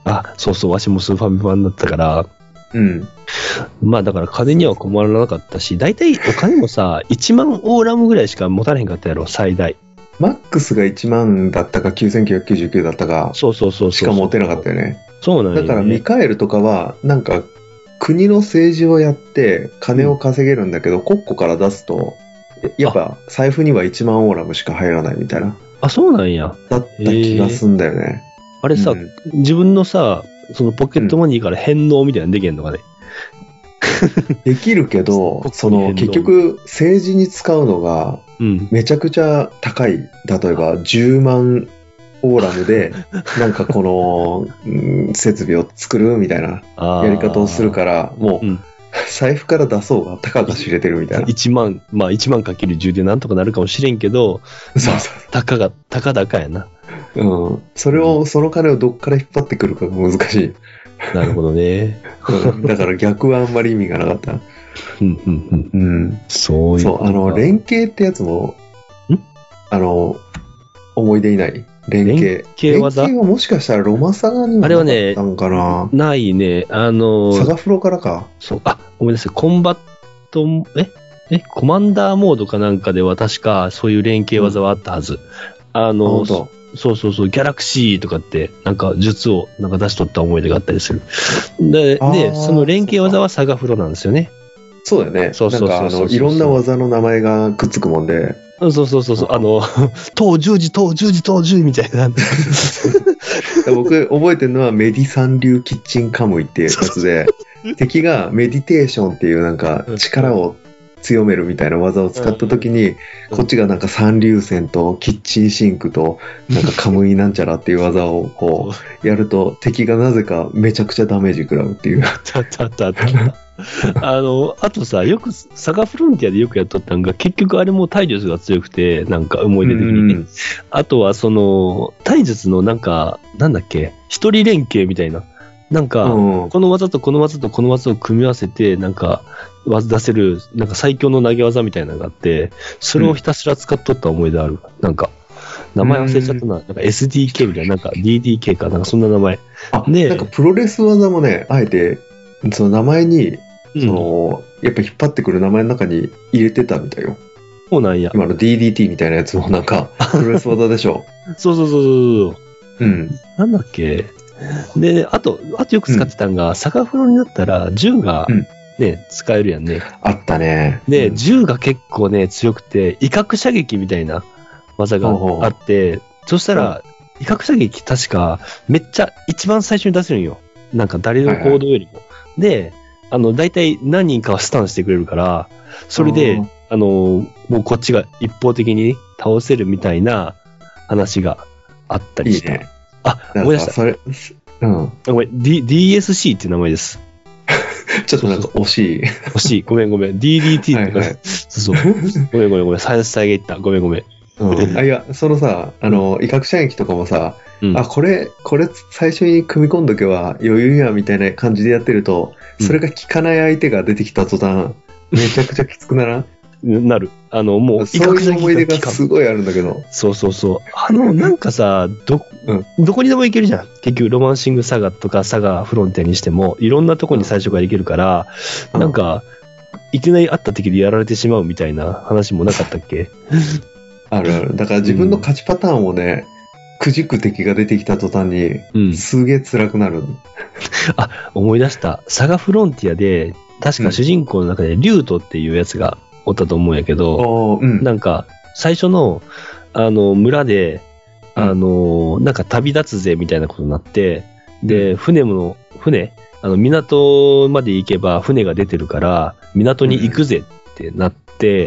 あ、そうそう、わしもスーファミ版だったから、 うん。 まあだから金には困らなかったし、大体お金もさ、いちまんオーラムぐらいしか持たれへんかったやろ、最大。 マックスがいちまんだったかきゅうせんきゅうひゃくきゅうじゅうきゅうだったか、 そうそうそうそう。 しか持てなかったよね。 そうなんよ、ね。 だからミカエルとかは、なんか、国の政治をやって金を稼げるんだけど、うん、国庫から出すと、やっぱ財布にはいちまんオーラムしか入らないみたいな。 あ、そうなんや。 だった気がすんだよね。 あれさ、うん、自分のさ、そのポケットマネーから返納みたいなのできるのかね。 できるけど、その結局政治に使うのがめちゃくちゃ高い。例えばじゅうまんオーラムでなんかこの、うん、設備を作るみたいなやり方をするから、もう、うん、財布から出そうがたかが知れてるみたいな。 いちまん、まあいちまんかけるじゅうでなんとかなるかもしれんけど、 そうそう、まあ、 たかが、たかだかやな。 うん。それを、その金をどっから引っ張ってくるかが難しい。 なるほどね。 うん、だから逆はあんまり意味がなかった。 うんうんうん。うん。そういう。 そう、あの、連携ってやつも、んあの、思い出いない連携。 連携技連携はもしかしたらロマサガにもなかったのかな。 あれはね、ないね。あの、 サガフロからか。 そう、あ、ごめんなさい。コンバット、ええコマンダーモードかなんかでは確かそういう連携技はあったはず。うん、あの、そうそうそう、ギャラクシーとかって、なんか術をなんか出しとった思い出があったりする。で、でその連携技はサガフロなんですよね。 そうだよね。 そうそうそうそう。 なんかあの、いろんな技の名前がくっつくもんで。 そうそうそうそう。あの、当十字、当十字、当十字みたいな。 僕覚えてるのはメディ三流キッチンカムイっていうやつで、敵がメディテーションっていうなんか力を強めるみたいな技を使った時に、うん、こっちがなんか三流線とキッチンシンクとなんかカムイなんちゃらっていう技をこうやると敵がなぜかめちゃくちゃダメージ食らうっていう。 あったあったあったあった。あの、あとさ、よくサガフロンティアでよくやっとったんが、結局あれも体術が強くて、なんか思い出的にね。うん、あとはその、体術のなんか、なんだっけ、一人連携みたいな。なんか、うん、この技とこの技とこの技を組み合わせて、なんか、技出せる、なんか最強の投げ技みたいなのがあって、それをひたすら使っとった思い出ある。うん、なんか、名前忘れちゃったな。なんか エスディーケー みたいな、なんか ディーディーケー か、なんかそんな名前。 あ、で、なんかプロレス技もね、あえて、その名前に、その、うん、やっぱ引っ張ってくる名前の中に入れてたみたいよ。 そうなんや。 今の ディーディーティー みたいなやつもなんか、プロレス技でしょ。 そうそうそうそう。 うん。 なんだっけ。で、あと、あとよく使ってたのが、うん、サガフロになったら銃がね、うん、使えるやんね。 あったね。 で、うん、銃が結構ね、強くて、威嚇射撃みたいな技があって、ほうほう、そしたら、威嚇射撃確か、めっちゃ一番最初に出せるんよ。なんか誰の行動よりも。はいはい、で、あの、大体何人かはスタンしてくれるから、それで、あの、もうこっちが一方的に倒せるみたいな話があったりした。いいね。あ、思い出した。 それ、うん。 ごめん、D、ディーエスシー っていう名前です。 ちょっとなんか惜しい。 惜しい。ごめんごめん。ディーディーティー って、はいはい、そうそう。ごめんごめんごめん。サイエンス体が言った。ごめんごめん。 うん、あいや、そのさ、あの、威嚇射撃とかもさ、うん、あ、これ、これ最初に組み込んどけば余裕やみたいな感じでやってると、それが効かない相手が出てきた途端、めちゃくちゃきつくならんなる。あの、もう、 そういう思い出がすごいあるんだけど。 そうそうそう。あの、なんかさ、ど、うん、どこにでも行けるじゃん。結局、ロマンシングサガとかサガフロンティアにしても、いろんなとこに最初から行けるから、うん、なんか、いきなり会った敵でやられてしまうみたいな話もなかったっけあるある。だから自分の勝ちパターンをね、うん、くじく敵が出てきた途端に、うん、すげえ辛くなる。 あ、思い出した。サガフロンティアで、確か主人公の中でリュートっていうやつがおったと思うんやけど、うん、なんか最初のあの村で、あの、なんか旅立つぜみたいなことになって、で、船も、船あの港まで行けば船が出てるから港に行くぜってなって、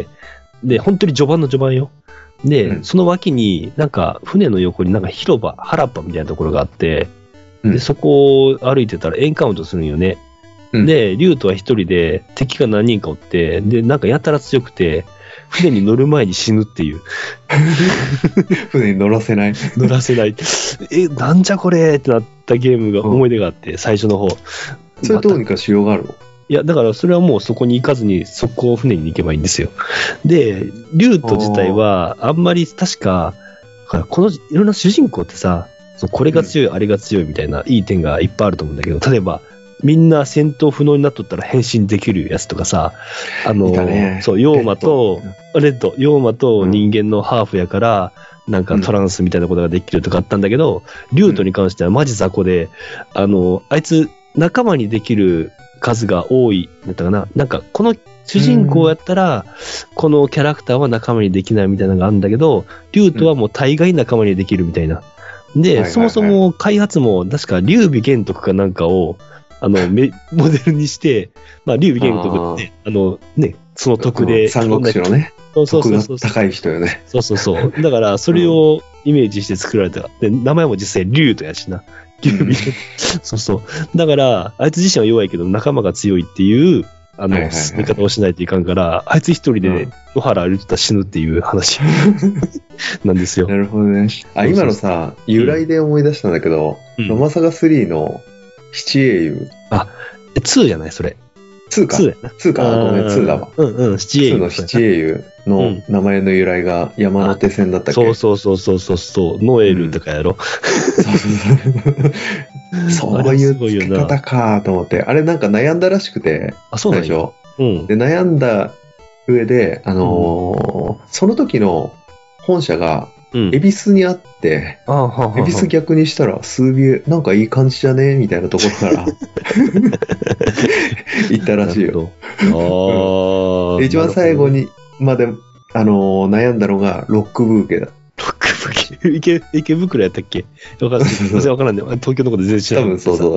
うん、で、本当に序盤の序盤よ。で、うん、その脇になんか船の横になんか広場、原っぱみたいなところがあって、で、そこを歩いてたらエンカウントするんよね。うん、で、リュウトは一人で敵が何人かおって、で、なんかやたら強くて、船に乗る前に死ぬっていう。 船に乗らせない。 乗らせない。え、なんじゃこれってなったゲームが、思い出があって、うん、最初の方。 それどうにかしようがあるの？ いや、だからそれはもうそこに行かずに、そこを船に行けばいいんですよ。で、リュウト自体は、あんまり確か、このいろんな主人公ってさ、 そうこれが強い、うん、あれが強いみたいないい点がいっぱいあると思うんだけど、例えば、みんな戦闘不能になっとったら変身できるやつとかさ、あの、ね、そう、ヨーマと、レッド、ヨーマと人間のハーフやから、うん、なんかトランスみたいなことができるとかあったんだけど、うん、リュートに関してはマジ雑魚で、あの、あいつ仲間にできる数が多い、なんだかな、なんかこの主人公やったら、このキャラクターは仲間にできないみたいなのがあるんだけど、リュートはもう大概仲間にできるみたいな。で、はいはいはい、そもそも開発も確か劉備玄徳かなんかを、あの、モデルにして、まあ、劉備玄徳って、あの、ね、その徳で。 三国志のね、 そうそうそうそう徳が高い人よね。 そうそうそう。だから、それをイメージして作られた。で、名前も実際、劉とやしな。劉備。そうそう。だから、あいつ自身は弱いけど、仲間が強いっていう、あの、進み方をしないといかんから、あいつ一人で、ね、野原歩いてたら死ぬっていう話なんですよ。 なるほどね。あ、今のさ、由来で思い出したんだけど、うん、ロマサガスリーの七英雄。 あ、ツーじゃないそれ。 ツーか。ツーやな。ツーか。ごめん、ツーだわ。 うんうん、七英雄。 ツーの七英雄の名前の由来が山手線だったっけ、 うん、そうそうそうそうそう、ノエルとかやろ。 うん、そういう付け方かと思って、あれなんか悩んだらしくて、 あ、そうなんでしょ。 うん。で、悩んだ上で、あのーうん、その時の本社が、恵比寿にあって、恵比寿逆にしたら数秒なんかいい感じじゃねみたいなところから行ったらしいよ。あで一番最後にまで、あのー、悩んだのがロックブーケだ。 ロックブーケ池池袋やったっけ？わかんない。わからんね。東京のこと全然知らない。 多分そうそう。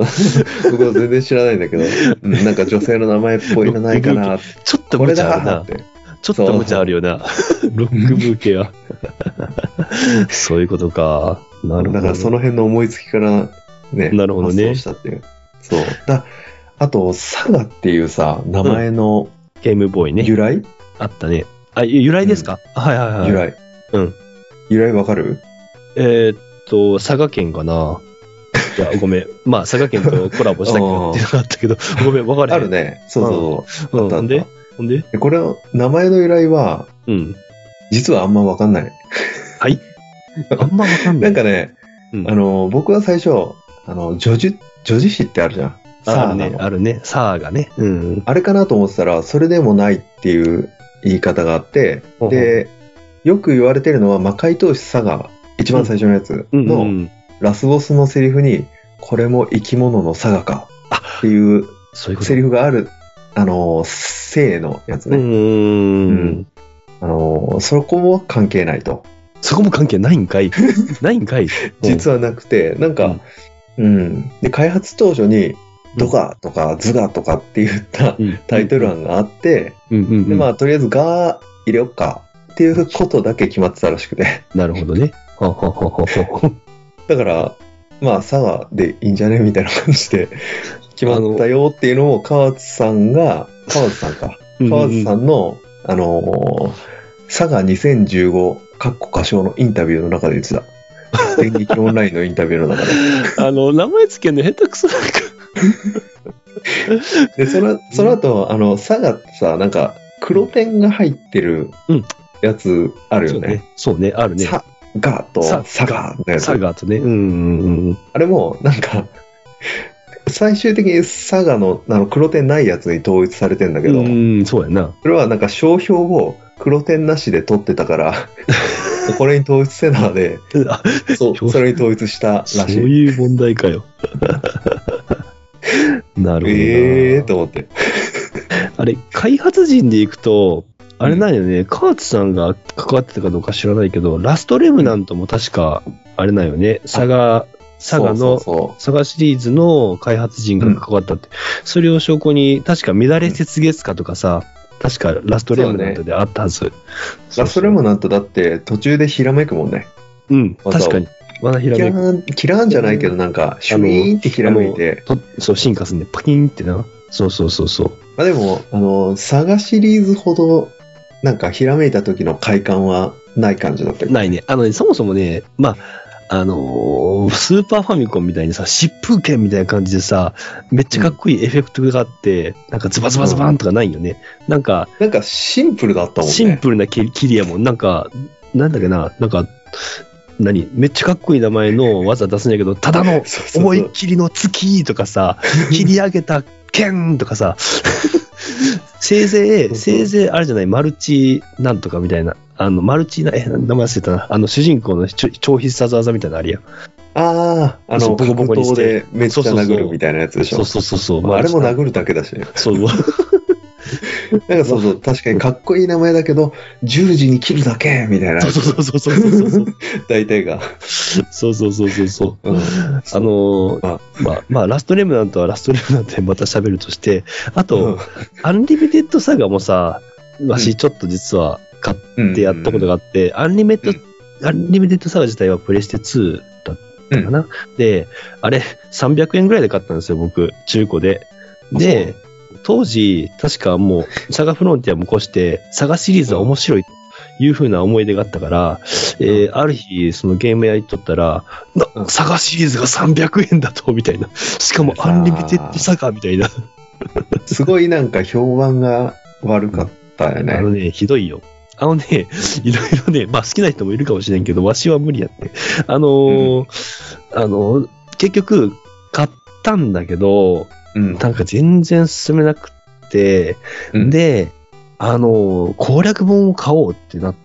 僕は全然知らないんだけど、うん、なんか女性の名前っぽいのないかなって。 ちょっと無茶あるな。ちょっと無茶あるよな。ロックブーケは。そういうことか。なるほど。 だからその辺の思いつきからね、 なるほどね。 発想したっていう。そう。だあと、サガっていうさ、名前の、 うん、ゲームボーイね。 由来あったね。あ、由来ですか、うん、はいはいはい。 由来。 うん。 由来わかる？ えー、っと、佐賀県かな。いや、ごめん。まあ、佐賀県とコラボしたっけどっていうのがあったけど、ごめん、わかる。 あるね。そうそうそう。 うん、あったあった。ほんでほんでこれは、名前の由来は、 うん。 実はあんまわかんない。 はいあんまわかんない。 なんかね、うん、あの、僕は最初、あの、女児、女児誌ってあるじゃん。 あるね、あるね。サーがね。うん。 あれかなと思ってたら、それでもないっていう言い方があって、ほうほうで、よく言われてるのは、魔界闘士サガ、一番最初のやつの、ラスボスのセリフに、これも生き物のサガかっていうセリフがある、あの、生のやつね。うん。うん、あの、そこも関係ないと。 そこも関係ないんかいないんかい実はなくて、なんか、うん、うん。で、開発当初に、ドガとかズガとかって言ったタイトル案があって、で、まあ、とりあえずガー入れよっかっていうことだけ決まってたらしくて。 なるほどね。 だから、まあ、サガでいいんじゃねみたいな感じで決まったよっていうのを川津さんが、川津さんか。川津さんの、あのー、サガにせんじゅうご、かっこ歌唱のインタビューの中で言ってた。電撃オンラインのインタビューの中で。 あの、名前つけるの下手くそなんか。 で、その、その後、あの、サガってさ、なんか、黒ペンが入ってるやつあるよね。 うん、そうね、そうね、あるね。 サガとサガのやつ。 サガとね、うんうんうん。 あれも、なんか、最終的にサガの、あの黒点ないやつに統一されてんだけど、 うん、そうやな。 それはなんか商標を黒点なしで取ってたから、これに統一せなで、そう、それに統一したらしい。 そういう問題かよ。なるほど。 ええーと思って。 あれ、開発陣でいくと、あれなんよね、うん、カーツさんが関わってたかどうか知らないけど、ラストレムナントも確か、あれなんよね、サガ、サガの、そうそうそうサガシリーズの開発陣が関わったって、うん、それを証拠に、確か乱れ雪月花とかさ、確かラストレムナントであったはず。そうね、 ラストレムナントだって途中でひらめくもんね。 うん、確かに。まだひらめく。 キラーンじゃないけど、なんか、シュイーンってひらめいて。 そう、進化するね。パキンってな。そうそうそうそう。 まあでも、あの、サガシリーズほど、なんか、ひらめいた時の快感はない感じだったけど。 ないね。あのね、そもそもね、まあ、あのー、スーパーファミコンみたいにさ、疾風剣みたいな感じでさ、めっちゃかっこいいエフェクトがあって、うん、なんかズバズバズバーンとかないよね。なんか、 なんかシンプルだったもんね。 シンプルな切りやもん。なんか、なんだっけな、なんか、 何めっちゃかっこいい名前の技出すんやけど、ただの思いっきりの月とかさ、切り上げた剣とかさ、せいぜい、せいぜいあれじゃない、マルチなんとかみたいな、あの、マルチな、え、名前忘れたな、あの、主人公の超必殺技みたいなのあるやん。 ああ、あの、 ボコボコにして。 でめっちゃ殴るみたいなやつでしょ。 そうそうそうそう。 まあ、あれも殴るだけだしね。 そう。 なんかそうそう、確かにかっこいい名前だけど、十字に切るだけみたいな。 そうそうそうそうそうそう。 大体が。 そうそうそうそうそう。うん、あのー、まあ、まあ、まあ、ラストレムナントはラストレムナントでまた喋るとして、あと、うん、アンリミテッドサガもさ、わしちょっと実は買ってやったことがあって、うん、アンリミテッド、うん、アンリミテッドサガ自体はプレステツーだったかな。うん、で、あれ、さんびゃくえんぐらいで買ったんですよ、僕、中古で。で、当時、確かもう、サガフロンティアも越して、サガシリーズは面白いというふうな思い出があったから、うん、えー、ある日、そのゲーム屋行っとったら、うん、サガシリーズがさんびゃくえんだと、みたいな。しかも、アンリミテッドサガみたいな。 すごいなんか評判が悪かったよね。 あのね、ひどいよ。あのね、いろいろね、まあ好きな人もいるかもしれんけど、わしは無理やって。あのー、うん、あのー、結局、買ったんだけど、うん、なんか全然進めなくて、うん、で、あのー、攻略本を買おうってなって、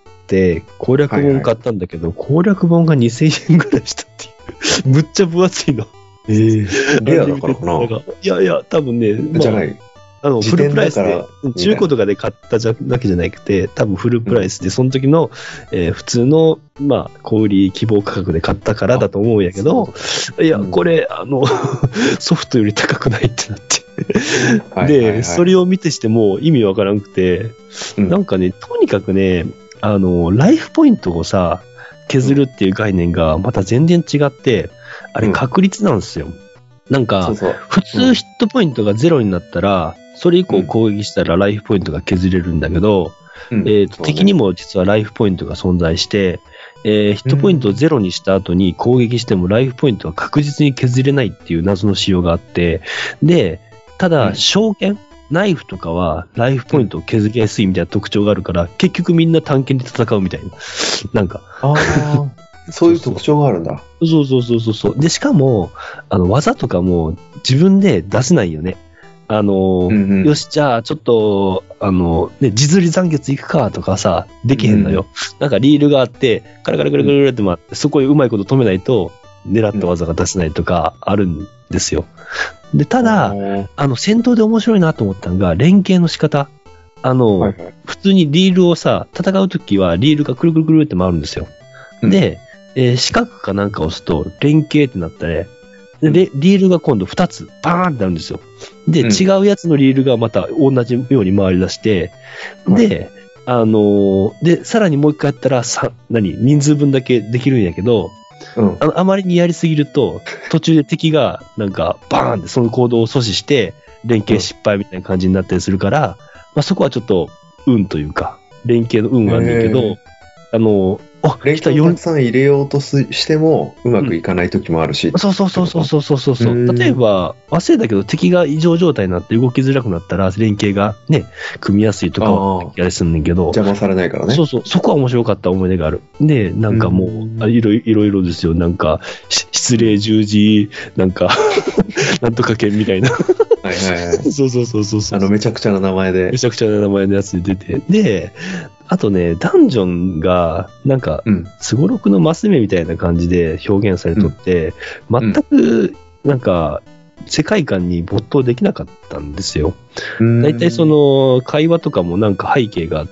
攻略本を買ったんだけど、はいはい、攻略本がにせんえんぐらいしたっていう。むっちゃ分厚いの。 えー、レアだからかな。いやいや、多分ね、 まあ、じゃない。 あの、フルプライスで、中古とかで買ったじゃわけじゃなくて、多分フルプライスで、その時の、えー、普通の、まあ、小売り希望価格で買ったからだと思うんやけど、いや、これ、あの、ソフトより高くないってなって。で、はいはいはい、それを見てしても意味わからんくて、うん、なんかね、とにかくね、あの、ライフポイントをさ、削るっていう概念がまた全然違って、あれ確率なんですよ。うん、なんか、そうそう、普通ヒットポイントがゼロになったら、それ以降攻撃したらライフポイントが削れるんだけど、うん、えーと、ね、敵にも実はライフポイントが存在して、えー、ヒットポイントをゼロにした後に攻撃してもライフポイントは確実に削れないっていう謎の仕様があって、で、ただ、証券、うん、ナイフとかはライフポイントを削りやすいみたいな特徴があるから、結局みんな探検で戦うみたいな。なんか。 ああ。そういう特徴があるんだ。 そうそうそうそうそう。で、しかも、あの、技とかも自分で出せないよね。あの、うんうん、よし、じゃあ、ちょっと、あの、ね、地釣り残月行くかとかさ、できへんのよ。うん、なんかリールがあって、カラカラカラカラって回って、そこへうまいこと止めないと、狙った技が出せないとか、あるんですよ。で、ただ、あの、戦闘で面白いなと思ったのが、連携の仕方。あの、はいはい、普通にリールをさ、戦うときはリールがくるくるくるって回るんですよ。うん、で、えー、四角かなんか押すと、連携ってなったら、で、リールが今度ふたつ、パーンってなるんですよ。で、うん、違うやつのリールがまた同じように回り出して、で、はい、あのー、で、さらにもう一回やったら、さ、何、人数分だけできるんやけど、うん、あ, あまりにやりすぎると、途中で敵が、なんか、バーンってその行動を阻止して、連携失敗みたいな感じになったりするから、うん、まあそこはちょっと、運というか、連携の運はあるんだけど、あのー、あ、 連携をたくさん入れようとしてもうまくいかない時もあるし、 うん、そうそうそうそうそうそうそう。例えば忘れたけど敵が異常状態になって動きづらくなったら連携がね組みやすいとかはやりすんねんけど、 邪魔されないからね。 そうそう、そこは面白かった思い出がある。で、なんかもう、ういろいろいろですよ。なんか失礼十字なんかなんとか剣みたいな。 はいはいはい。 そうそうそうそうそう。 あのめちゃくちゃな名前で。 めちゃくちゃな名前のやつで出て、で。あとね、ダンジョンが、なんか、すごろくのマス目みたいな感じで表現されとって、うん、全く、なんか、世界観に没頭できなかったんですよ。だいたいその、会話とかもなんか背景があって、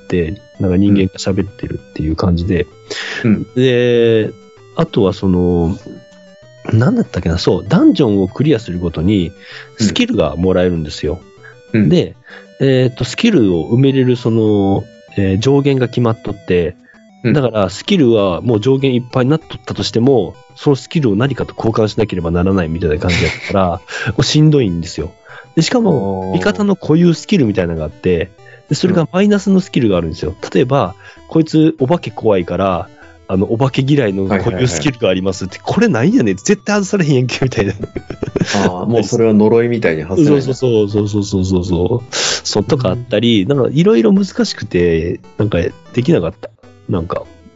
なんか人間が喋ってるっていう感じで、うん、で、あとはその、なんだったっけな、そう、ダンジョンをクリアするごとに、スキルがもらえるんですよ。うん、で、えっと、スキルを埋めれるその、えー、上限が決まっとって、だからスキルはもう上限いっぱいになっとったとしても、そのスキルを何かと交換しなければならないみたいな感じだったから、もうしんどいんですよ。でしかも、味方の固有スキルみたいなのがあって、でそれがマイナスのスキルがあるんですよ。例えば、こいつお化け怖いから、あの、お化け嫌いの固有スキルがありますって、これなんやねん絶対外されへんやんけみたいな。 ああ、もうそれは呪いみたいに外せない。 そうそうそうそうそうそうそう。そうとかあったり、なんかいろいろ難しくて、なんかできなかった。なんか。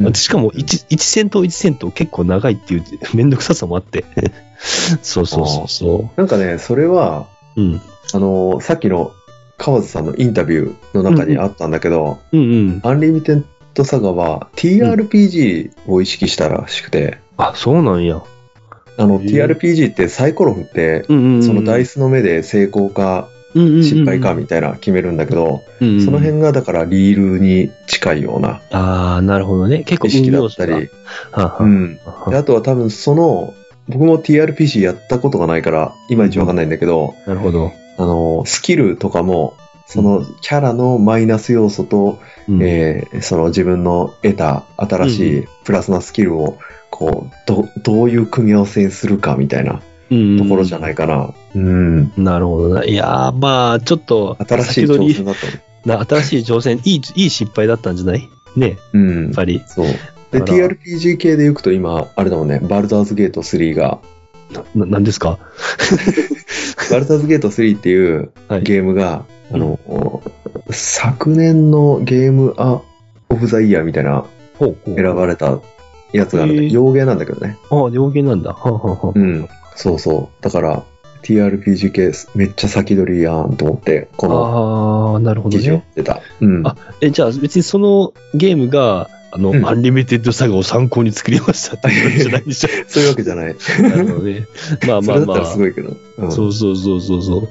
うん、 しかも 1, 1戦闘いち戦闘結構長いっていうめんどくささもあって。そうそうそうそう。 なんかね、それは、うん、あの、さっきの川津さんのインタビューの中にあったんだけど、うんうん、アンリミテッドサガは ティーアールピージー を意識したらしくて。 うん、あ、そうなんや。 あの、ティーアールピージー ってサイコロ振って、うんうんうん、そのダイスの目で成功か失敗かみたいな決めるんだけど、うんうんうん、その辺がだからリールに近いような。 ああ、なるほどね。結構意識だったり。ははうん。であとは多分その、僕も ティーアールピージー やったことがないから、いまいちわかんないんだけど、 うん、なるほど。 あの、スキルとかも、そのキャラのマイナス要素と、うん、えー、その自分の得た新しいプラスなスキルを、こう、ど、どういう組み合わせにするかみたいなところじゃないかな。うん。 うん、なるほどな。いやー、まあ、ちょっと、 新しい挑戦だったな。新しい挑戦、いい、いい失敗だったんじゃないね。 うん。 やっぱり。 そう。で、ティーアールピージー 系で行くと今、あれだもんね、バルダーズゲートスリーが。 な、なんですかバルダーズゲートスリーっていうゲームが、はい、あの、うん、昨年のゲームアオブザイヤーみたいな、選ばれたやつがあるんで、洋芸なんだけどね。 ああ、洋芸なんだ。はあはあ、 うん。そうそう。だから、ティーアールピージー 系めっちゃ先取りやんと思って、この記事を出た。うん。 あ、え、じゃあ別にそのゲームが、あの、うん、アンリミテッドサガを参考に作りましたっていうわけじゃないでしょ。 そういうわけじゃない。 なるほどね。まあまあまあ。 それだったらすごいけど。 うん、そうそうそうそうそう。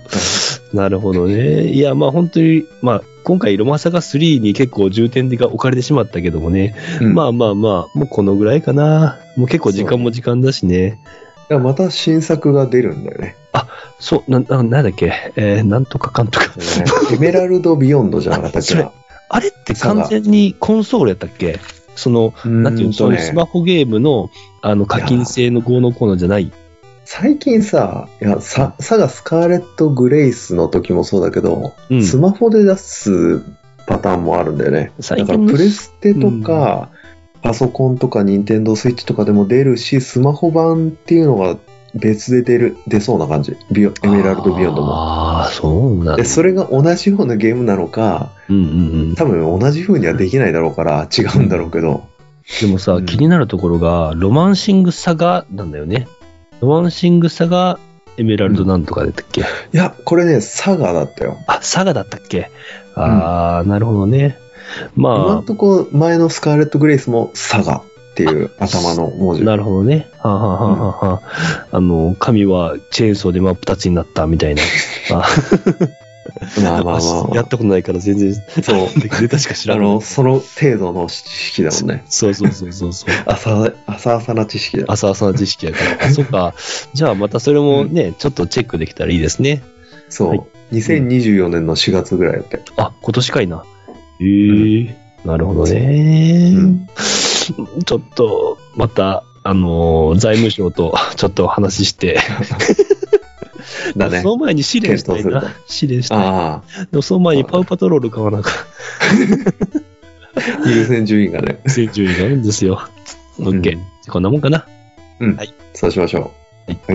なるほどね。いや、まあ本当に、まあ今回ロマサガスリーに結構重点が置かれてしまったけどもね。うん、まあまあまあ、もうこのぐらいかな。もう結構時間も時間だしね。 また新作が出るんだよね。 あ、そう、な、な、なんだっけ。えー、なんとかかんとか。 エメラルドビヨンドじゃなかったっけな。 あれって完全にコンソールやったっけ？その、なんていうの、そういうスマホゲームの、あの、課金制のゴーのコーナーじゃない。 最近さ、いや、さ、サガスカーレット・グレイスの時もそうだけど、うん、スマホで出すパターンもあるんだよね。だからプレステとか、うん、パソコンとかニンテンドースイッチとかでも出るし、スマホ版っていうのが別で出る、出そうな感じ。ビヨエメラルド・ビヨンドも。 ああ、そうなんだ。 で、それが同じようなゲームなのか、うんうんうん、多分同じ風にはできないだろうから違うんだろうけど。 でもさ、うん、気になるところが、ロマンシングサガなんだよね。ロマンシングサガエメラルドなんとかだったっけ、うん、 いや、これね、サガだったよ。 あ、サガだったっけ。ああ、うん、なるほどね。まあ。 今んとこ前のスカーレット・グレイスもサガっていう頭の文字。 なるほどね。はあ、はあはあはあ、うん、あの、神はチェーンソーで真っ二つになったみたいな。 まあまあまあ。 やったことないから全然、そう。ネタしか知らない。 あの、その程度の知識だもんね。 そうそうそうそうそう。 浅、浅々な知識だ。 浅々な知識やから。あ、そうか。じゃあまたそれもね、うん、ちょっとチェックできたらいいですね。 そう。はい、にせんにじゅうよねんのしがつぐらいだって。 あ、今年かいな。へえー、うん、なるほどね、うん。ちょっと、また、あのー、財務省とちょっと話して。だね、その前に試練したいな。試練したい。あでもその前にパウパトロール買わなか。 優先順位がね。 優先順位があるんですよ。オッケー。こんなもんかな。 うん。はい。そうしましょう。はい。はい、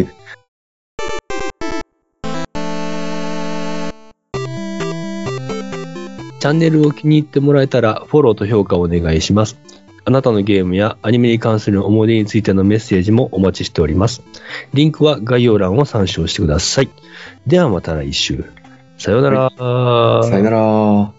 チャンネルを気に入ってもらえたらフォローと評価をお願いします。あなたのゲームやアニメに関する思い出についてのメッセージもお待ちしております。リンクは概要欄を参照してください。ではまた来週。さようなら。 はい、さようなら。